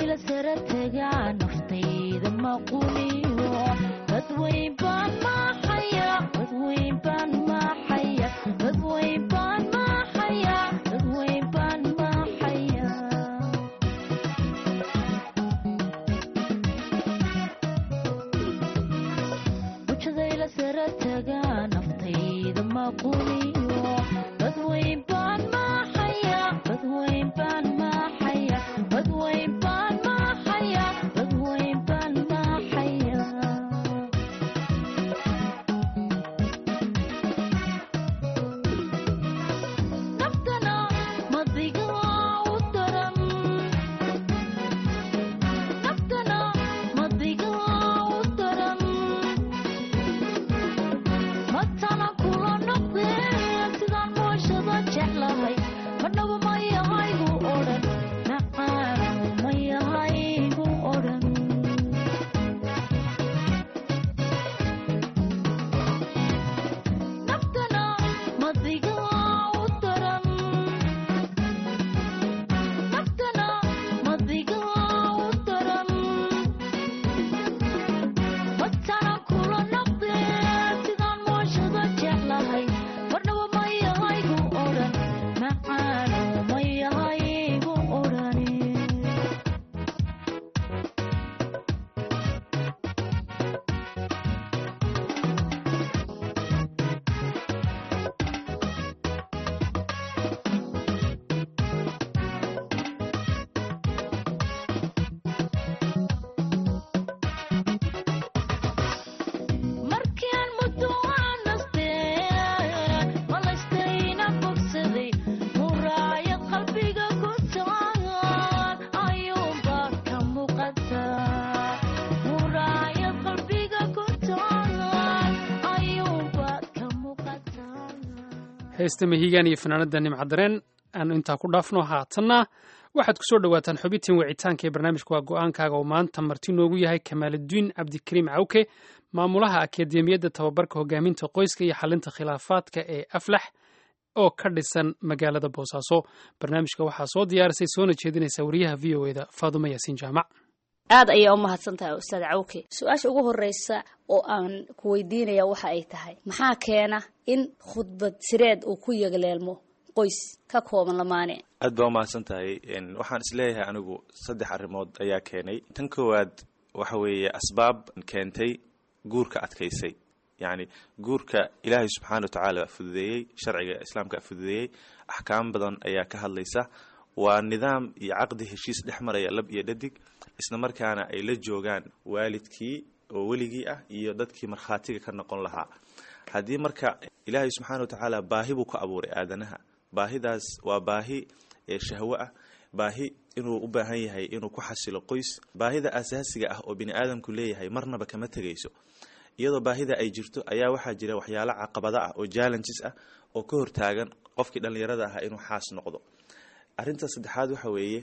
heesta mahigaan iyo fanaanada nimcadareen aanu intaa ku dhaafno haatanna waxaad ku soo dhowaataan xubitiin wicitaanka ee barnaamijka waa go-aankaaga oo maanta marti noogu yahay kamaaludiin cabdikariim cawke maamulaha akadeemiyadda tababarka hogaaminta qoyska iyo xalinta khilaafaadka ee aflax oo ka dhisan magaalada boosaaso barnaamijka waxaa soo diyaarisay soona jeedinaysa wariyaha v o eda faadumo yaasiin jaamac aad ayaa u mahadsan tahay ustaad cawke su-aasha ugu horeysa oo aan ku weydiinaya waxa ay tahay maxaa keena in khudbad sireed uu ku yagleelmo qoys ka kooban lamaane aad baa umahadsan tahay waxaan isleeyahay anigu 3 arrimood ayaa keenay tan koowaad waxa weeye asbaab keentay guurka adkaysay yani guurka ilaahay subxaanahu wa tacaala fududeeyey sharciga islaamka fududeeyey axkaam badan ayaa ka hadlaysa waa nidaam iyo caqdi heshiis dhex maraya lab iyo dhadig isla markaana ay la joogaan waalidkii oo weligii ah iyo dadkii markhaatiga ka noqon lahaa haddii marka ilaahay subxaanahu wa tacaala baahi buu ka abuuray aadanaha baahidaas waa baahi shahwo ah baahi inuu u baahan yahay inuu ku xasilo qoys baahida asaasiga ah oo bini aadamku leeyahay marnaba kama tegayso iyadoo baahida ay jirto ayaa waxaa jira waxyaalo caqabada ah oo challenges ah oo ka hortaagan qofkii dhalinyarada ahaa inuu xaas noqdo arrinta saddexaad waxa weeye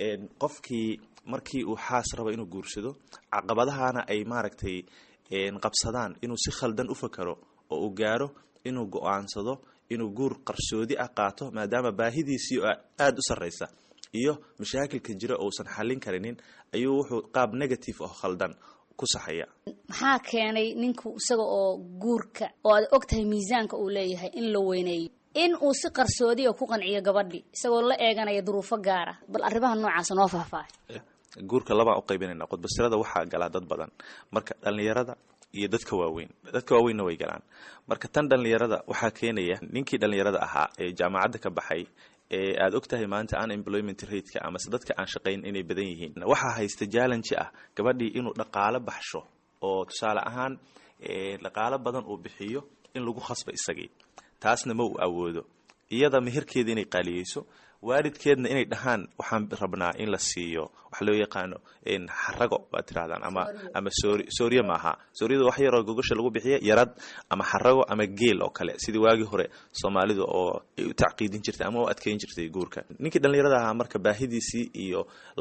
qofkii markii uu xaas rabo inuu guursado caqabadahana ay maaragtay qabsadaan inuu si khaldan u fakaro oo uu gaaro inuu go'aansado inuu guur qarsoodi ah qaato maadaama baahidiisii aad u sarreysa iyo mashaakilka jira uusan xallin karinin ayuu wuxuu qaab negative oo khaldan ku saxaya maxaa keenay ninku isaga oo guurka oo aad ogtahay miisaanka uu leeyahay in la weyneeyo in uu si qarsoodi ah ku qanciyo gabadhii isagoo la eeganaya duruufo gaar ah bal arrimaha noocaas noo faahfaahay guurka laba u qaybinayna qodbasirada waxaa galaa dad badan marka dhalinyarada iyo dadka waaweynna way galaan marka tan dhalinyarada waxaa keenaya ninkii dhalinyarada ahaa ee jaamacadda ka baxay ee aad ogtahay maanta unemployment rate-ka ama dadka aan shaqayn inay badan yihiin waxaa haysta challenge ah gabadhii inuu dhaqaale baxsho oo tusaale ahaan dhaqaale badan uu bixiyo in lagu khasbo isagii taasna ma uu awoodo iyada meherkeeda inay qaaliyeyso waalidkeedna inay dhahaan waxaan rabnaa in la siiyo waxa loo yaqaano xarago waa tirahdaan ama sooriya maaha sooriyada wax yaroo gogasha lagu bixiya yarad ama xarago ama geel oo kale sidii waagii hore Soomaalidu oo ay u tacqiidin jirtay ama u adkeyn jirtay guurka ninkii dhalinyarada ahaa marka baahidiisii iyo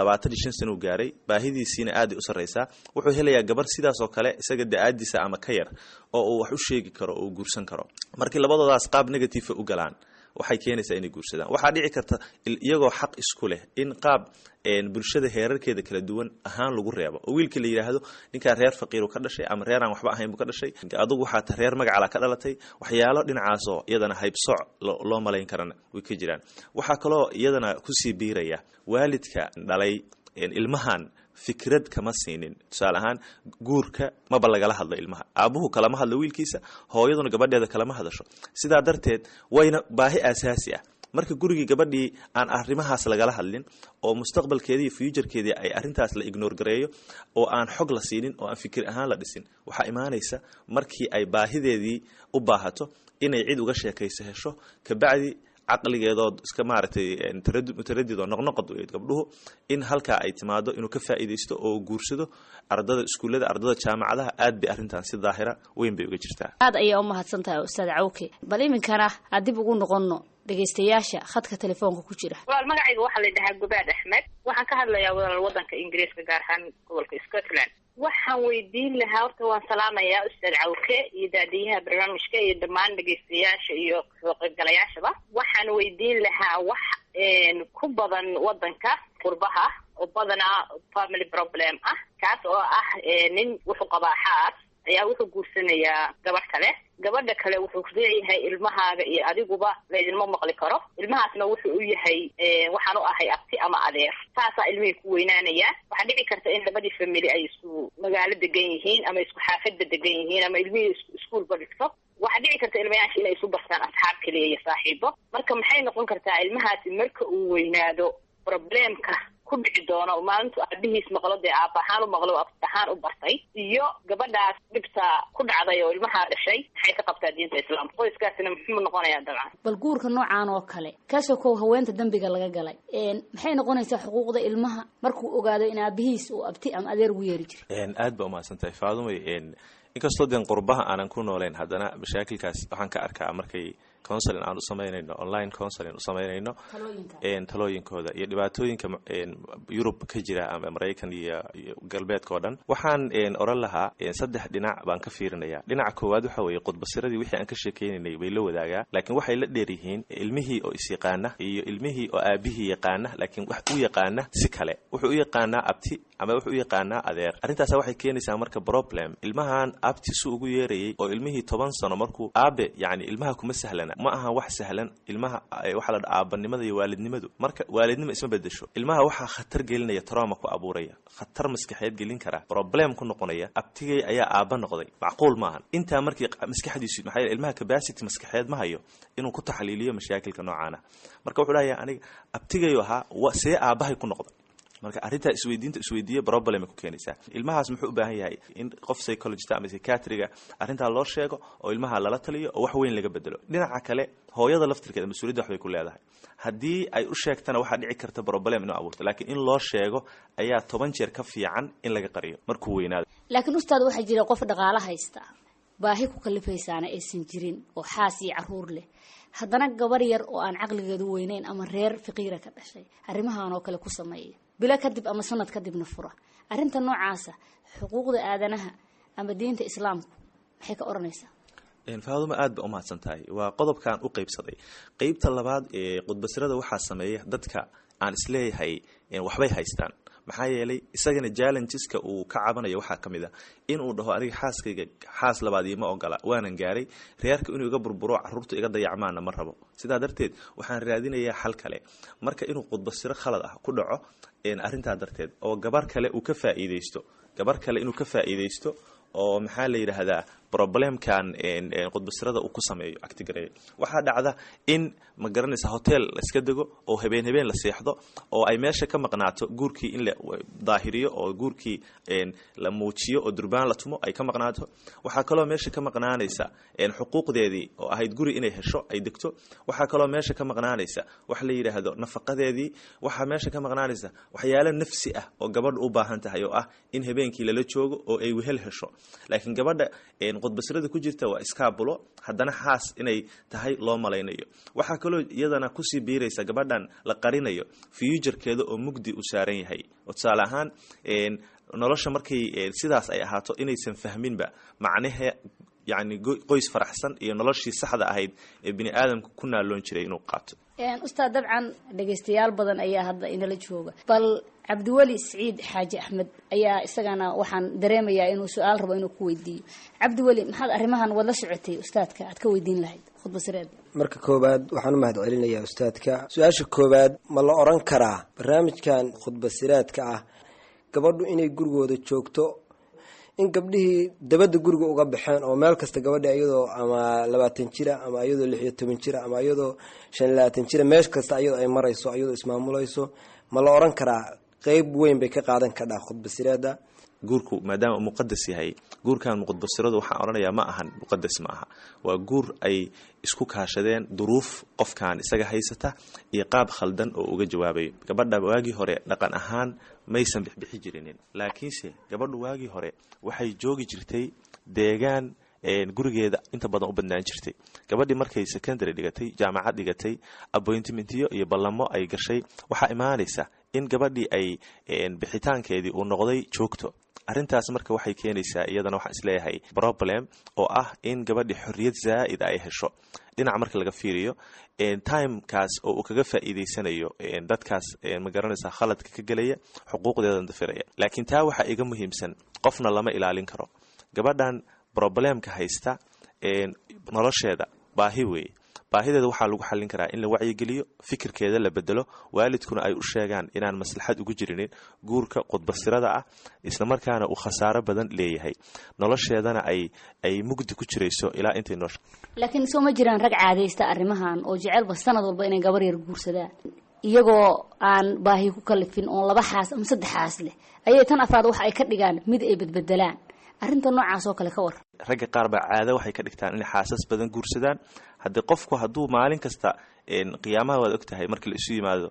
25 sano gaaray baahidiisiina aad u sareysa wuxuu helayaa gabar sidaas oo kale isaga daadiisa ama ka yar oo uu wax u sheegi karo oo guursan karo markii labadoodaas qaab negative u galaan waxay keenaysaa inay guursadaan. waxaa dhici karta iyagoo xaq isku leh in qaab bulshada heerarkeeda kala duwan ahaan lagu reebo oo wiilka la yidhaahdo ninkaa reer faqiiru ka dhashay ama reer aan waxba ahayn buu ka dhashay, adugu waxaa ta reer magacala ka dhalatay. waxyaalo dhinacaasoo iyadana haybsooc loo malayn karana way ka jiraan. waxaa kaloo iyadana kusii biiraya waalidka dhalay ilmahan fikrad kama siinin. tusaale ahaan guurka maba lagala hadlo ilmaha, aabuhu kalama hadlo wiilkiisa, hooyaduna gabadheeda kalama hadasho. sidaa darteed wayna baahi aasaasi ah. marka gurigii gabadhii aan arrimahaas lagala hadlin oo mustaqbalkeedii iyo futurekeedii ay arrintaas la ignore gareeyo oo aan xog la siinin oo aan fikir ahaan la dhisin, waxaa imaanaysa markii ay baahideedii u baahato inay cid uga sheekayso hesho, kabacdi caqligeedood iska maaragtay mutaradid oo noqnoqod weyd gabdhuhu in halkaa ay timaado inuu ka faa'iidaysto oo guursado. ardada iskuullada, ardada jaamacadaha aad bay arrintan si daahira weyn bay uga jirtaa. aad ayaa u mahadsan tahay ustaad Cawke. bal iminkana aan dib ugu noqonno dhegaystayaasha khadka telefoonka ku jira. walaal magacayga waxaa la dhahaa Gubaad Axmed, waxaan ka hadlayaa walaal wadanka Ingiriiska gaar ahaan gobolka Scotland. waxaan weydiin lahaa, horta waan salaamayaa ustaad Cawke iyo daadiyaha barnaamijka iyo dhammaan dhegaystayaasha iyo soo qaybgalayaashaba. waxaan weydiin lahaa wax ku badan wadanka qurbaha oo badanaa family problem ah, kaas oo ah nin wuxuu qabaa xaas ayaa wuxuu guursanayaa gabadh kale. gabadha kale wuxuu leeyahay ilmahaaga iyo adiguba laydinma maqli karo. ilmahaasna wuxuu u yahay waxaan u ahay abti ama adeer. taasaa ilmihii ku weynaanaya. waxaa dhici karta in labadii family ay isku magaalo degan yihiin ama isku xaafadba degan yihiin ama ilmihii iskuulba dhigto. waxaa dhici karta ilmayaasha inay isu bartaan asxaab kaliya iyo saaxiibo. marka maxay noqon kartaa ilmahaasi marka uu weynaado problemka ku dhici doono maalintu aabihiis maqlo dee aab ahaan u maqlo abti ahaan u bartay iyo gabadhaas dhibta ku dhacday oo ilmaha dhashay maxay ka qabtaa diinta islaamka? qoyskaasina muxuu noqonayaa dabcan? bal guurka noocaan oo kale kaasoo kow haweenta dambiga laga galay maxay noqonaysaa xuquuqda ilmaha markuu ogaado in aabihiis uu abti ama adeer ugu yeeri jiro? aad ba umahadsantahay Faadumay. inkastoo deen qurbaha aanan ku nooleyn, haddana mashaakilkaas waxaan ka arkaa markay counseling aan u samaynayno, online counseling u samaynayno, talooyinkooda iyo dhibaatooyinka Yurub ka jira ama Mareykan iyo galbeedka oo dhan. waxaan oran lahaa saddex dhinac baan ka fiirinayaa. dhinaca koowaad waxa weeye qudbasiradii wixii aan ka sheekeynaynay bay la wadaagaa, laakiin waxay la dheer yihiin ilmihii oo isyaqaana iyo ilmihii oo aabihii yaqaana, laakiin wax u yaqaana si kale. wuxuu u yaqaanaa abti ama wuxuu u yaqaanaa adeer. arrintaas waxay keenaysaa marka problem. ilmahan abti su ugu yeerayay oo ilmihii 10 sano markuu aabe, yani ilmaha kuma sahlana, ma aha wax sahlan. ilmaha waxa la dhahaa aabanimada iyo waalidnimadu. marka waalidnimo isma bedesho. ilmaha waxaa khatar gelinaya, trauma ku abuuraya, khatar maskaxeed gelin kara, problem ku noqonaya. abtigay ayaa aaba noqday, macquul maahan. intaa markii maskaxdiisu maxay ilmaha capacity maskaxeed ma hayo inuu ku taxliiliyo mashaakilka noocaana. marka wuxuu leeyahay aniga abtigayo ahaa see aabahay ku noqday. marka arrinta isweydiiye problem ku keenaysa. ilmahaas muxuu u baahan yahay in qof psychologist ama psychiatriga arrinta loo sheego oo ilmaha lala taliyo oo wax weyn laga bedelo. dhinaca kale hooyada laftirkeeda mas'uuliyadda wax bay ku leedahay. haddii ay u sheegtana waxa dhici karta problem inuu abuurto, laakiin in loo sheego ayaa 10 jeer ka fiican in laga qariyo markuu weynaado. laakiin ustaad waxa jira qof dhaqaale haysta, baahi ku kalifaysaana aysan jirin oo xaas iyo caruur leh, haddana gabar yar oo aan caqligeedu weynayn ama reer faqiira ka dhashay arrimahan oo kale ku sameeya bila kadib ama sanad kadibna fura. arrinta noocaasa xuquuqda aadanaha ama diinta islaamku maxay ka oranaysaa? Faaduma aad ba u mahadsantahay. waa qodobkan u qaybsaday. qaybta labaad ee qudbasirada waxaa sameeya dadka aan isleeyahay waxbay haystaan. maxaa yeelay isagana challengeska uu ka cabanayo waxaa ka mid ah inuu dhaho aniga xaaskayga xaas labaad ima ogola, waanan gaaray, reerka inuu iga burburo, carruurta iga dayacmaana ma rabo. sidaa darteed waxaan raadinayaa xal kale. marka inuu qudbasiro khalad ah ku dhaco arrintaa darteed oo gabar kale uu ka faa'iidaysto, gabar kale inuu ka faa'iidaysto oo maxaa la yiraahdaa problemkan qudbasirada uu ku sameeyo actigrade. waxaa dhacda in ma garanaysa hotel la iska dego oo habeen la seexdo oo ay meesha ka maqnaato guurkii in la daahiriyo oo guurkii la muujiyo oo durbaan la tumo ay ka maqnaato. waxaa kaloo meesha ka maqnaanaysa xuquuqdeedii oo ahayd guri inay hesho ay degto. waxaa kaloo meesha ka maqnaanaysa wax la yiraahdo nafaqadeedii. waxaa meesha ka maqnaanaysa waxyaalo nafsi ah oo gabadhu u baahan tahay oo ah in habeenkii lala joogo oo ay wehel hesho. laakiin gabadha qudbasirada ku jirta waa iskaabulo, haddana xaas inay tahay loo malaynayo. waxaa kaloo iyadana kusii biiraysa gabadhan la qarinayo futurekeeda oo mugdi u saaran yahay. oo tusaale ahaan nolosha markay sidaas ay ahaato inaysan fahminba macnahe yacni qoys faraxsan iyo noloshii saxda ahayd ee bini aadamka ku naaloon jiray inuu qaato. ustaad dabcan dhegaystayaal badan ayaa hadda inala jooga, bal cabdiweli siciid xaaji axmed ayaa isagana waxaan dareemayaa inuu su-aal rabo inuu ku weydiiyo. cabdiweli, maxaad arrimahan wada socotay ustaadka aad ka weydiin lahayd khudba sireed? marka koowaad waxaan u mahad celinayaa ustaadka. su-aasha koowaad, ma la oran karaa barnaamijkan khudba siraadka ah gabadhu inay gurigooda joogto, in gabdhihii dabadda guriga uga baxeen oo meel kasta gabadha iyadoo ama 20 jira ama iyadoo 16 jira ama iyadoo 25 jira meel kasta iyadoo ay marayso iyadoo ismaamulayso, ma la oran karaa qayb weyn bay ka qaadan kartaa khudba siraada? guurku maadaama uu muqadas yahay, guurkan muqadasiradu waxaan oranayaa ma ahan muqadas, ma aha. waa guur ay isku kaashadeen duruuf qofkan isaga haysata iyo qaab khaldan oo uga jawaabayo. gabadha waagii hore dhaqan ahaan maysan bixbixi jirinin, laakiinse gabadhu waagii hore waxay joogi jirtay deegaan gurigeeda inta badan u badnaan jirtay. gabadhii markay secondary dhigatay, jaamacad dhigatay, appointmentiyo iyo ballamo ay gashay, waxaa imaanaysa in gabadhii ay bixitaankeedii uu noqday joogto. arrintaas marka waxay keenaysaa iyadana waxaan isleeyahay problem oo ah in gabadhii xorriyad zaa'id ay hesho dhinaca marka laga fiiriyo timekaas oo uu kaga faa'iidaysanayo dadkaas ma garanaysaa khaladka ka gelaya xuquuqdeedan dafiraya. laakiin taa waxaa iga muhiimsan, qofna lama ilaalin karo. gabadhan problemka haysta nolosheeda baahi weeye. baahideeda waxaa lagu xallin karaa in la wacyigeliyo, fikirkeeda la bedelo, waalidkuna ay u sheegaan inaan maslaxad ugu jirinin guurka khudbasirada ah, isla markaana uu khasaaro badan leeyahay, nolosheedana ay mugdi ku jirayso ilaa intay noosha. laakiin soo ma jiraan rag caadaysta arrimahan oo jecelba sanad walba inay gabar yar guursadaan iyagoo aan baahi ku kalifin oo 2 xaas ama 3 xaas leh, ayay tan afraad wax ay ka dhigaan mid ay bedbedelaan. arrinta noocaas oo kale ka war? ragga qaar baa caado waxay ka dhigtaan inay xaasas badan guursadaan. haddii qofku hadduu maalin kasta qiyaamaha waad ogtahay markii la isu yimaado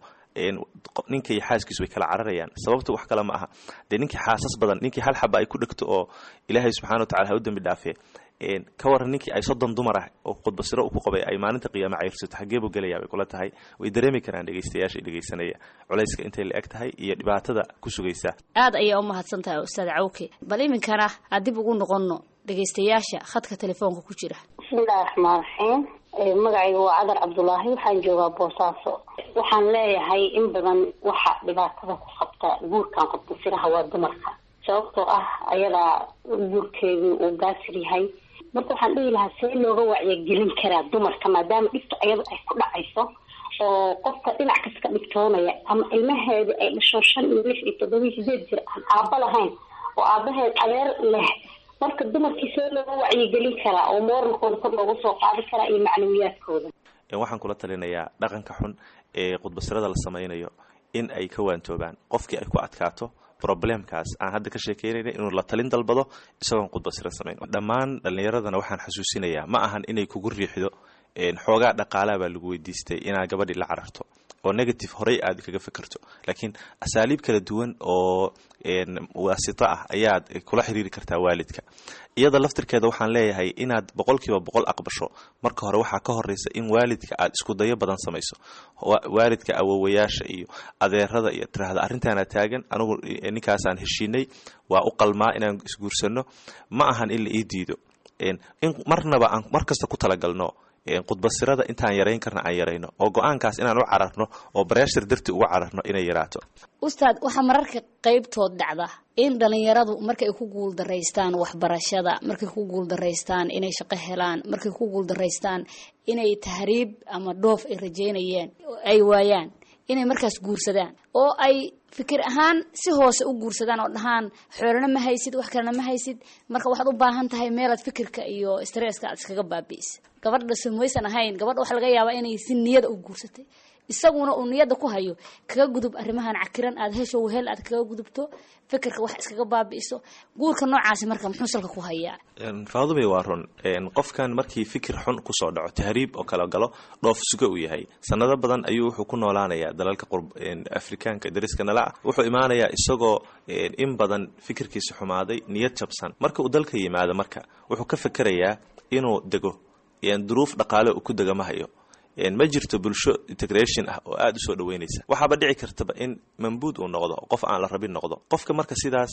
ninka iyo xaaskiisu way kala cararayaan. sababta wax kale ma aha, dee ninkii xaasas badan, ninkii hal xaba ay ku dhegto oo ilaahay subxaana watacaala ha u dambi dhaafee, ka waran ninkii ay 30 dumar ah oo khudbasiro uu ku qabay ay maalinta qiyaama cayrsato, xaggee buu gelayaa bay kula tahay. way dareemi karaan dhegaystayaasha dhegaysanaya culayska intay la eg tahay iyo dhibaatada ku sugaysa. aad ayaa u mahadsan tahay ustaad Cawke. bal iminkana aan dib ugu noqono dhegaystayaasha khadka telefoonka ku jira. bismillaahi raxmaani raxiim. magacaygu waa Cadar Cabdulaahi, waxaan joogaa Boosaaso. waxaan leeyahay in badan waxa dhibaatada ku qabta guurkan khudbasiraha waa dumarka, sababtoo ah ayadaa guurkeedu uu gaasir yahay. marka waxaan dhihi lahaa see looga wacyigelin karaa dumarka maadaama dhibto ayada ay ku dhacayso oo qofka dhinac kasta dhibtoonaya, ama ilmaheeda ay dhasho 5 iyo 6 iyo 7 iyo 8 jir aan aabba lahayn oo aabaheed adeer leh. marka dumarkii see looga wacyigelin karaa oo mooralkooda kor loogu soo qaadi karaa iyo macnawiyaadkooda? waxaan kula talinayaa dhaqanka xun ee khudbasirada la samaynayo in ay ka waantoobaan. qofkii ay ku adkaato problemkaas aan hadda ka sheekeynayna inuu la talin dalbado isagoon khudbasiro samayn. dhammaan dhallinyaradana waxaan xasuusinayaa ma ahan inay kugu riixdo xoogaa dhaqaalaha baa lagu weydiistay inaad gabadhii la cararto oo negative horey aad kaga fikirto, laakiin asaaliib kala duwan oo waasito ah ayaad kula xiriiri kartaa waalidka. iyada laftirkeeda waxaan leeyahay inaad 100% aqbasho. marka hore waxaa ka horeysa in waalidka aad isku dayo badan samayso. waalidka awowayaasha iyo adeerada iyo tiraahda arrintaana taagan, anigu ninkaasaan heshiinay, waa u qalmaa inaan isguursano. ma ahan in la ii diido, in marnaba aan markasta ku talagalno khudbasirada intaan yarayn karna aan yarayno, oo go-aankaas inaan u cararno oo bareshar darti uga cararno inay yaraato. ustaad, waxaa mararka qaybtood dhacda in dhalinyaradu markay ku guuldaraystaan waxbarashada, markay ku guuldaraystaan inay shaqo helaan, markay ku guuldaraystaan inay tahriib ama dhoof ay rajeynayeen ay waayaan, inay markaas guursadaan oo ay fikir ahaan si hoose u guursadaan oo dhahaan xoolana ma haysid, wax kalena ma haysid, marka waxaad u baahan tahay meelaad fikirka iyo stresska aad iskaga baabi'is. gabadha samaysan ahayn, gabadha waxa laga yaabaa inay si niyada u guursatay, isaguna uu niyada ku hayo kaga gudub arrimahan cakiran, aad hesho wehel aad kaga gudubto, fikirka wax iskaga baabi'iso. guurka noocaasi marka muxuu salka ku hayaa? faadumay waa run. qofkan markii fikir xun ku soo dhaco, tahriib oo kala galo, dhoof suga uu yahay, sanado badan ayuu wuxuu ku noolaanayaa dalalka afrikaanka dariska nala ah. wuxuu imaanayaa isagoo in badan fikirkiisa xumaaday, niyad jabsan. marka uu dalka yimaado, marka wuxuu ka fikirayaa inuu dego, duruuf dhaqaale uu ku dega ma hayo. ma jirto bulsho integration ah oo aad u soo dhaweynaysa. waxaaba dhici kartaba in mambuud uu noqdo, qof aan la rabin noqdo. qofka marka sidaas ah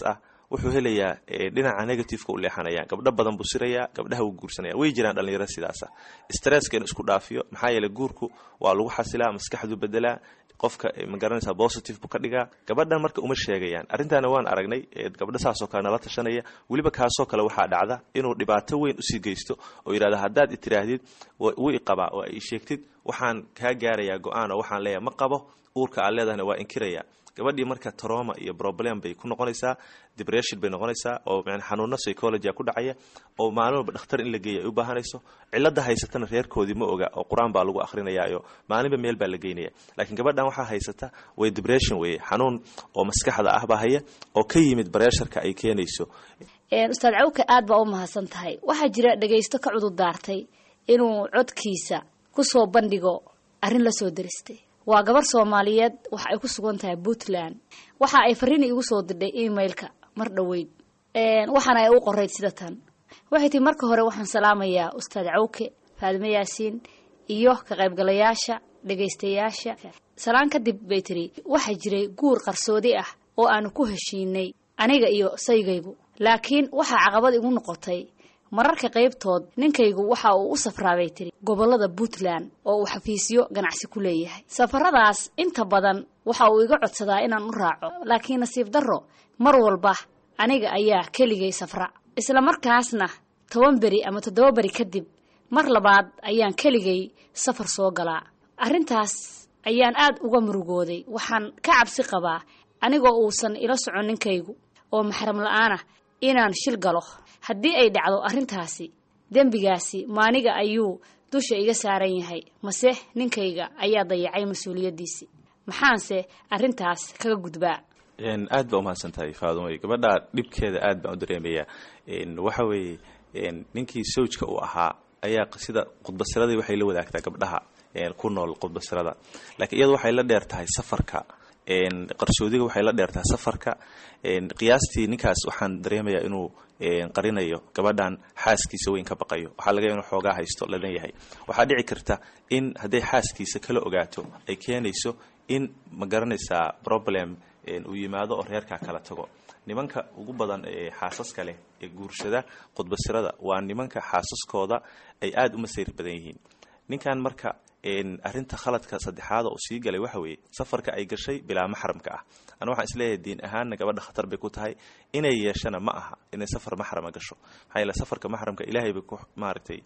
wuxuu helayaa dhinaca negativeka u leexanaya gabdho badan buu sirayaa gabdhaha wuu guursanaya way jiraan dhalinyaro sidaasa stresska in isku dhaafiyo maxaa yeelay guurku waa lagu xasilaa maskaxdu bedelaa qofka ma garanaysaa positive buu ka dhigaa gabadhan marka uma sheegayaan arrintaana waan aragnay gabdho saasoo kale nala tashanaya weliba kaasoo kale waxaa dhacda inuu dhibaato weyn usii geysto oo yidhahda haddaad itiraahdid wuu iqabaa oo ay sheegtid waxaan kaa gaarayaa go-aan oo waxaan leeyahay ma qabo uurka aad leedahana waa inkiraya gabadhii marka trauma iyo problem bay ku noqonaysaa depression bay noqonaysaa oo xanuuno psychology ku dhacaya oo maalin walba dhakhtar in la geeyo ay u baahanayso cilada haysatana reerkoodii ma oga oo quraan baa lagu akhrinayaa maalinba meel baa la geynaya laakiin gabadhan waxaa haysata way depression weeye xanuun oo maskaxda ah baa haya oo ka yimid pressureka ay keenayso ustaad Cawke aad baa u mahadsan tahay waxaa jira dhageysto ka cudud daartay inuu codkiisa ku soo bandhigo arrin la soo diristay waa gabar Soomaaliyeed waxa ay ku sugan tahay Puntland waxa ay fariin igu soo diray emailka mar dhaweyd waxana ay u qorayd sida tan waxay tii marka hore waxaan salaamayaa ustaad Cawke Faadime Yaasiin iyo ka qaybgalayaasha dhageystayaasha salaan kadib bay tiri waxa jiray guur qarsoodi ah oo aan ku heshiinay aniga iyo saygaygu laakiin waxa caqabad igu noqotay mararka qaybtood ninkaygu waxa uu u safraabay tiri gobolada Puntland oo uu xafiisyo ganacsi ku leeyahay safaradaas inta badan waxa uu iga codsadaa inaan u raaco laakiin nasiib darro mar walba aniga ayaa keligay safra isla markaasna 10 bari ama 7 bari kadib mar labaad ayaan keligay safar soo galaa arrintaas ayaan aad uga murugooday waxaan ka cabsi qabaa anigoo uusan ila socon ninkaygu oo maxram la'aan ah inaan shil galo haddii ay dhacdo arrintaasi dembigaasi maaniga ayuu dusha iga saaran yahay mase ninkayga ayaa dayacay mas'uuliyadiisii maxaanse arrintaas kaga gudbaa aad baa u mahadsantahay Faadimo gabadha dhibkeeda aad baan u dareemayaa waxa weeye ninkii sawjka uu ahaa ayaa sida qudbasiradii waxay la wadaagtaa gabdhaha ku nool qudbasirada laakiin iyadu waxay la dheer tahay safarka qarsoodiga waxay la dheertaa safarka qiyaastii ninkaas waxaan dareemayaa inuu qarinayo gabadhan xaaskiisa weyn ka baqayo waxa laga inuu xoogaa haysto ladan yahay waxa dhici karta in haday xaaskiisa kala ogaato ay keenayso in ma garanaysaa problem uu yimaado oo reerka kala tago nimanka ugu badan ee xaasaska leh ee guursada qudbasirada waa nimanka xaasaskooda ay aad u masayr badan yihiin ninkan marka arrinta khaladka saddexaad oo sii galay waxa weeye safarka ay gashay bilaa maxramka ah ana waxaan isleeyahay diin ahaan gabadha khatar bay ku tahay inay yeeshana ma aha inay safar maxram gasho hayla safarka maxramka ilaahay bay ku maartay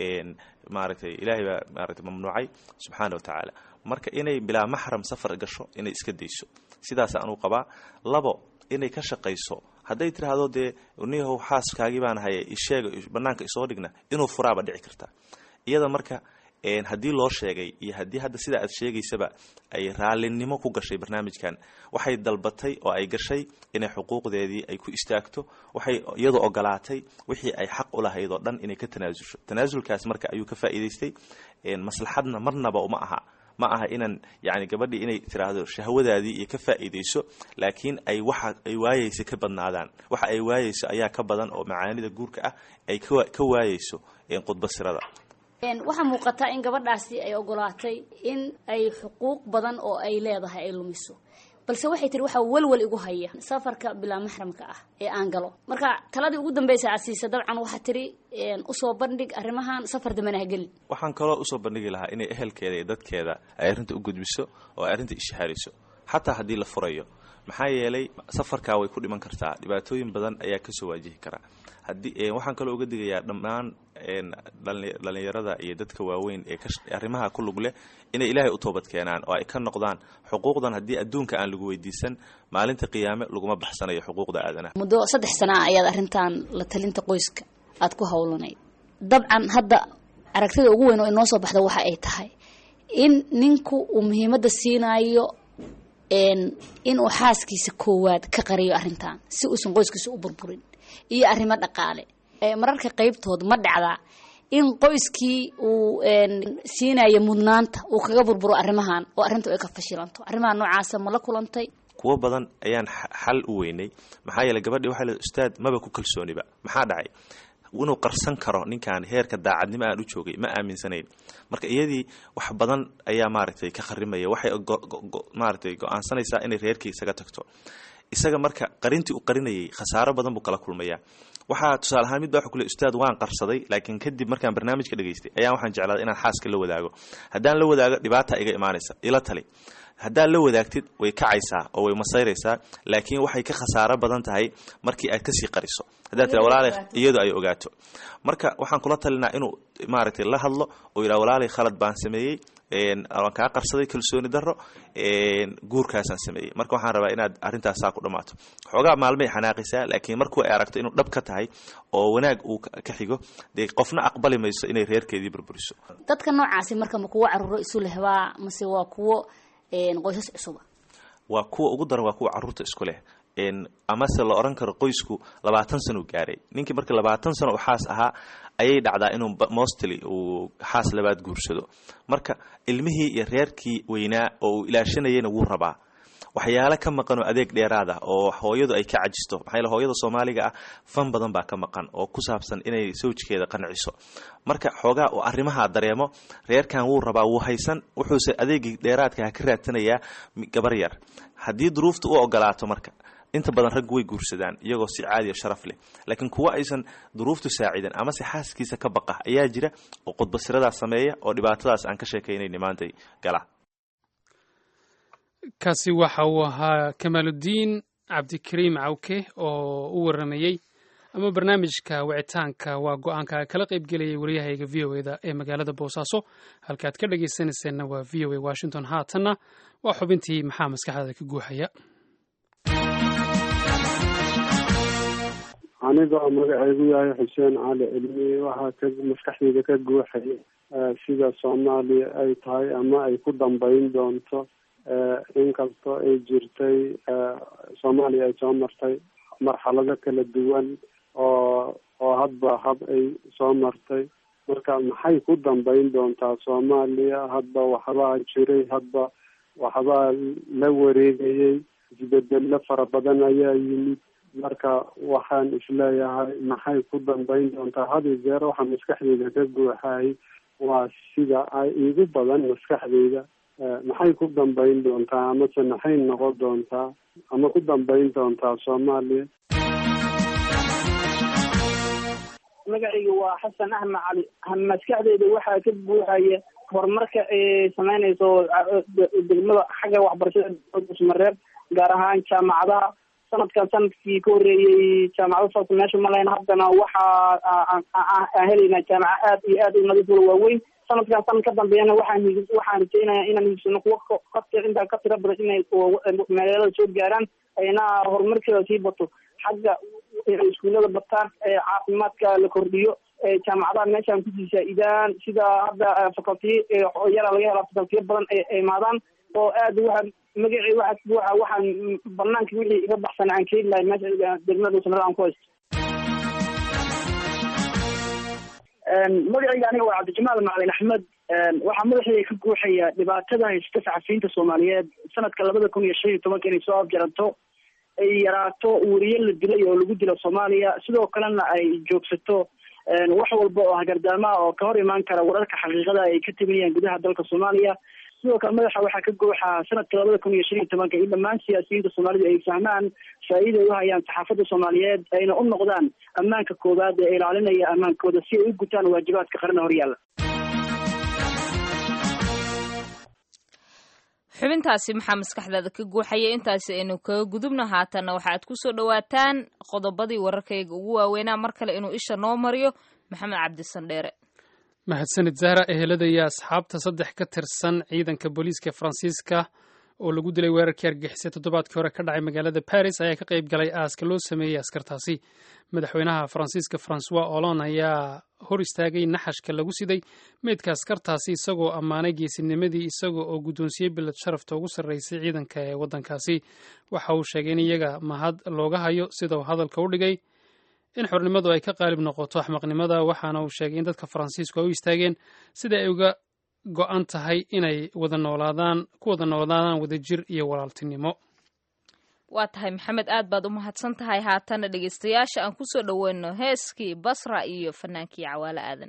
ilaahay baa maartay mamnuucay subhanahu wa ta'ala marka inay bilaa maxram safar gasho inay iska deyso sidaas aan u qabaa labo inay ka shaqeyso haday tiraahdo de uniyahu xaaskaagi baan hayay isheega banaanka isoo dhigna inuu furaaba dhici karta iyada marka haddii loo sheegay iyo haddii hadda sida aad sheegaysaba ay raalinimo ku gashay barnaamijkan waxay dalbatay oo ay gashay inay xuquuqdeedii ay ku istaagto waxay iyadu ogolaatay wixii ay xaq u lahayd oo dhan inay ka tanaasulsho tanaasulkaas marka ayuu ka faa'iideystay maslaxadna marnaba ma aha inaan yani gabadhii inay tiraahdo shahwadaadii iyo ka faa'iideyso laakiin ay waxa ay waayeyso ka badnaadaan waxa ay waayeyso ayaa ka badan oo macaanida guurka ah ay ka waayeyso qudbasirada waxaa muuqata in gabadhaasi ay ogolaatay in ay xuquuq badan oo ay leedahay ay lumiso balse waxay tiri waxa walwal igu haya safarka bilaa maxramka ah ee aan galo marka taladii ugu dambeysay asiisa dabcan waxa tiri u soo bandhig arrimahan safar damanaha gal waxaan kaloo u soo bandhigi lahaa inay ehelkeeda iyo dadkeeda ay arrinta u gudbiso oo arrinta ishaariso xataa haddii la furayo maxaa yeelay safarka way ku dhiman kartaa dhibaatooyin badan ayaa ka soo waajihi kara haddii waxaan kaloo uga digayaa dhammaan dhalinyarada iyo dadka waaweyn ee arrimaha ku lug leh inay ilaahay u toobad keenaan oo ay ka noqdaan xuquuqdan haddii adduunka aan lagu weydiisan maalinta qiyaame laguma baxsanayo xuquuqda aadanaha muddo 3 sano ayaad arrintan la talinta qoyska aad ku hawlanay dabcan hadda aragtida ugu weyn oo inoo soo baxda waxa ay tahay in ninku uu muhiimadda siinayo in uu xaaskiisa koowaad ka qariyo arrintan si uusan qoyskiisa u burburin iyo arrimo dhaqaale mararka qaybtood ma dhacda in qoyskii uu siinayo mudnaanta uu kaga burburo arrimahan oo arrintu ay ka fashilanto arrimaha noocaas ma la kulantay kuwa badan ayaan xal u weynay maxaa yeelay gabadhii waxa la ustaad maba ku kalsooniba maxaa dhacay inuu qarsan karo ninkan heerka daacadnimo aan u joogay ma aaminsanayn marka iyadii wax badan ayaa maaragtay ka kharimaya waxay maaragtay go'aansanaysaa inay reerkii isaga tagto isaga marka qarintii u qarinayay khasaaro badan buu kala kulmayaa. waxaa tusaale ahaan mid baa wuxuu ku leeyahay ustaad waan qarsaday laakiin kadib markaan barnaamijka dhageystay ayaan waxaan jeclaaday inaan xaaska la wadaago. haddaan la wadaago dhibaata iga imaanaysa ila tali. haddaad la wadaagtid way kacaysaa oo way masayraysaa laakiin waxay ka khasaaro badan tahay markii aad kasii qariso haddaad tira walaalay iyadu ay ogaato. marka waxaan kula talinaa inuu maaragtay la hadlo oo yidhaha walaalay khalad baan sameeyey waan kaa qarsaday kalsooni darro guurkaasaan sameeyey. marka waxaan rabaa inaad arrintaas saa ku dhammaato. xoogaa maalmay xanaaqaysaa laakiin markuu ay aragto inuu dhab ka tahay oo wanaag uu ka xigo dee qofna aqbali mayso inay reerkeedii burburiso. dadka noocaasi marka ma kuwa caruuro isu leh waa mase waa kuwo qoysas cusub? waa kuwa ugu daran waa kuwa caruurta isku leh. amase la oran karo qoysku 20 sano gaaray. ninkii marka 20 sano uu xaas ahaa ayay dhacdaa inuu mostly uu xaas labaad guursado. marka ilmihii iyo reerkii weynaa oo uu ilaashanayayna wuu rabaa. waxyaalo ka maqan oo adeeg dheeraad ah oo hooyadu ay ka cajisto. maxay la hooyada Soomaaliga ah fan badan baa ka maqan oo ku saabsan inay sawjkeeda qanciso. marka xoogaa oo arrimaha dareemo reerkan wuu rabaa wuu haysan wuxuuse adeegii dheeraadka ka raadsanaya gabar yar. haddii duruuftu u ogolaato marka inta badan rag way guursadaan iyagoo si caadi ah sharaf leh laakiin kuwa aysan duruuftu saacidan ama si xaaskiisa ka baqa ayaa jira oo qodbasiradaas sameeya oo dhibaatadaas aan ka sheekaynay nimaantay gala. kaasi waxa uu ahaa Kamaaludiin Cabdikariim Cawke oo u waramayay ama barnaamijka wicitaanka waa go'aanka kala qayb galay wariyahayga VOA-da ee magaalada Boosaaso. halkaad ka dhageysanaysan waa VOA Washington. haatanna waa xubintii maxaa maskaxdaada ka guuxaya. aniga magacaygu yahay Xuseen Cali Cilmi waxaa maskaxdayda ka guuxaya sida Soomaaliya ay tahay ama ay ku dambayn doonto inkastoo ay jirtay Soomaaliya ay soo martay marxalado kala duwan oo hadba hab ay soo martay. marka maxay ku dambayn doontaa Soomaaliya? hadba waxbaa jiray, hadba waxbaa la wareegayay, isbedelo fara badan ayaa yimid. marka waxaan isleeyahay maxay ku dambayn doontaa. had iyo jeer waxaa maskaxdayda ka guuxayay waa sida ay igu badan maskaxdayda maxay ku dambayn doontaa amase maxay noqon doontaa ama ku dambayn doontaa Soomaaliya. magacaygu waa Xasan Axmed Cali. maskaxdayda waxaa ka buuxaya horumarka ay sameynayso degmada xagga waxbarashada Mareeb gaar ahaan jaamacadaha. sanadkii ka horeeyay jaamacado saas meesha ma lahayn. haddana waxaa aan helaynaa jaamaca aad iyo aad u nadiif waaweyn. sanad ka dambeeyana waxaan rajaynayaa inaan higsano kuwa intaa ka tira badan inay magaalada soo gaaraan ayna horumarkeeda sii bato. xagga iskuullada bataan caafimaadka la kordhiyo jaamacadaha meeshaan kusii saa-idaan sida hadda facultiyo yara laga helaa facultiyo badan ay imaadaan oo aad magacii waxaan banaanka wixii iga baxsan aan keeni lahay meesha degmada sanada aan ku haysto. magacayga aniga waa Cabdijamaal Macalin Axmed. waxaa madaxayga ka guuxaya dhibaatada haysta saxafiyiinta Soomaaliyeed sanadka 2015 inay soo afjaranto ay yaraato wariye la dilay oo lagu dilo Soomaaliya sidoo kalena ay joogsato wax walba oo hagardaama oo ka hor imaan kara wararka xaqiiqada ay ka timinayaan gudaha dalka Soomaaliya. sidoo kale madaxa waxaa ka gooxa sanadka 2015 in dhammaan siyaasiyiinta Soomaalida ay fahmaan faa'iido u hayaan saxaafadda Soomaaliyeed ayna u noqdaan ammaanka koobaad ee ilaalinaya ammaankooda si ay u gutaan waajibaadka qaran horyaala. xubintaasi maxaa maskaxdaada ka guuxaya intaasi aynu kaga gudubna. haatanna waxaad ku soo dhawaataan qodobadii wararkayga ugu waaweynaa mar kale inuu isha noo mariyo Maxamed Cabdi Sandheere. mahadsanid Zahra. ehelada iyo asxaabta 3 ka tirsan ciidanka booliiska Faransiiska oo lagu dilay weerarkii argixisay toddobaadkii hore ka dhacay magaalada Paris ayaa ka qayb galay aaska loo sameeyey askartaasi. madaxweynaha Faransiiska François Hollande ayaa hor istaagay naxashka lagu siday meydka askartaasi isagoo ammaanay geesinimadii isagoo oo guddoonsiyey bilad sharafta ugu sarreysay ciidanka ee waddankaasi. waxa uu sheegay in iyaga mahad looga hayo sida uu hadalka u dhigay in xornimadu ay ka qaalib noqoto axmaqnimada. waxaana uu sheegay in dadka Faransiisku ay u istaageen sida ay uga go'an tahay inay ku wada noolaadaan wadajir iyo walaaltinimo. waa tahay maxamed, aad baad u mahadsan tahay. haatana dhegeystayaasha aan ku soo dhaweyno heeskii Basra iyo fanaankii Cawaale Aadan.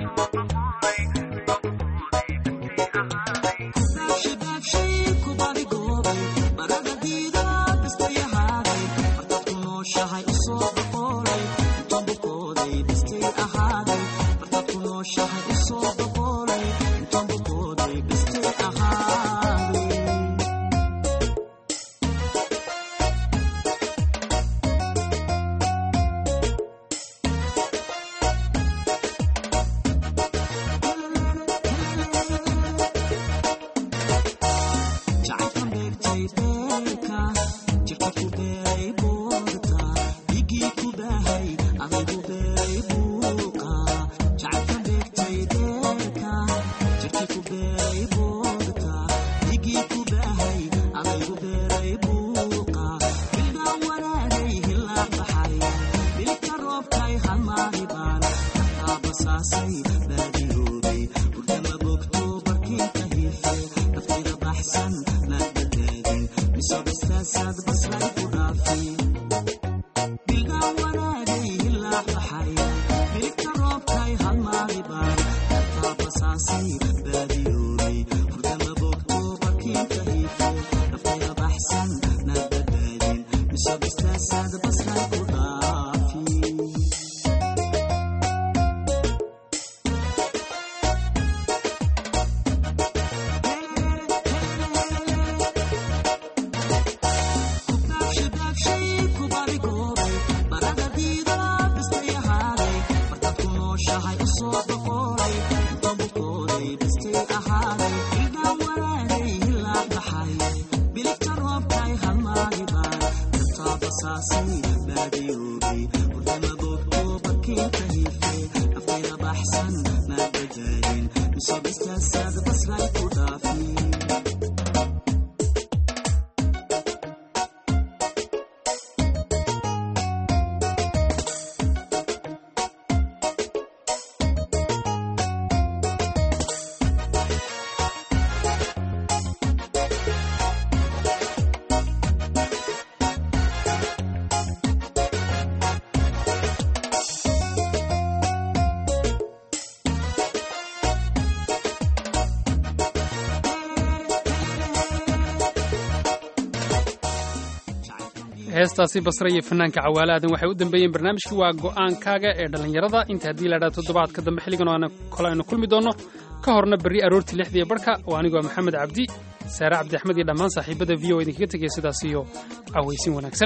heestaasi basre iyo fanaanka cawaale aadan waxay u dambeeyeen barnaamijkii waa go'aankaaga ee dhallinyarada inta haddii la idhaha toddobaadka dambe xilligan oo kale aynu kulmi doonno ka horna berri aroortii 6 barka oo anigoo maxamed cabdi saare cabdi axmed iyo dhammaan saaxiibada v o idinkaga tegaya sidaas iyo cawaysin wanaagsan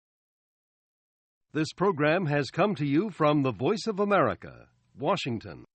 This program has come to you from the Voice of America, Washington.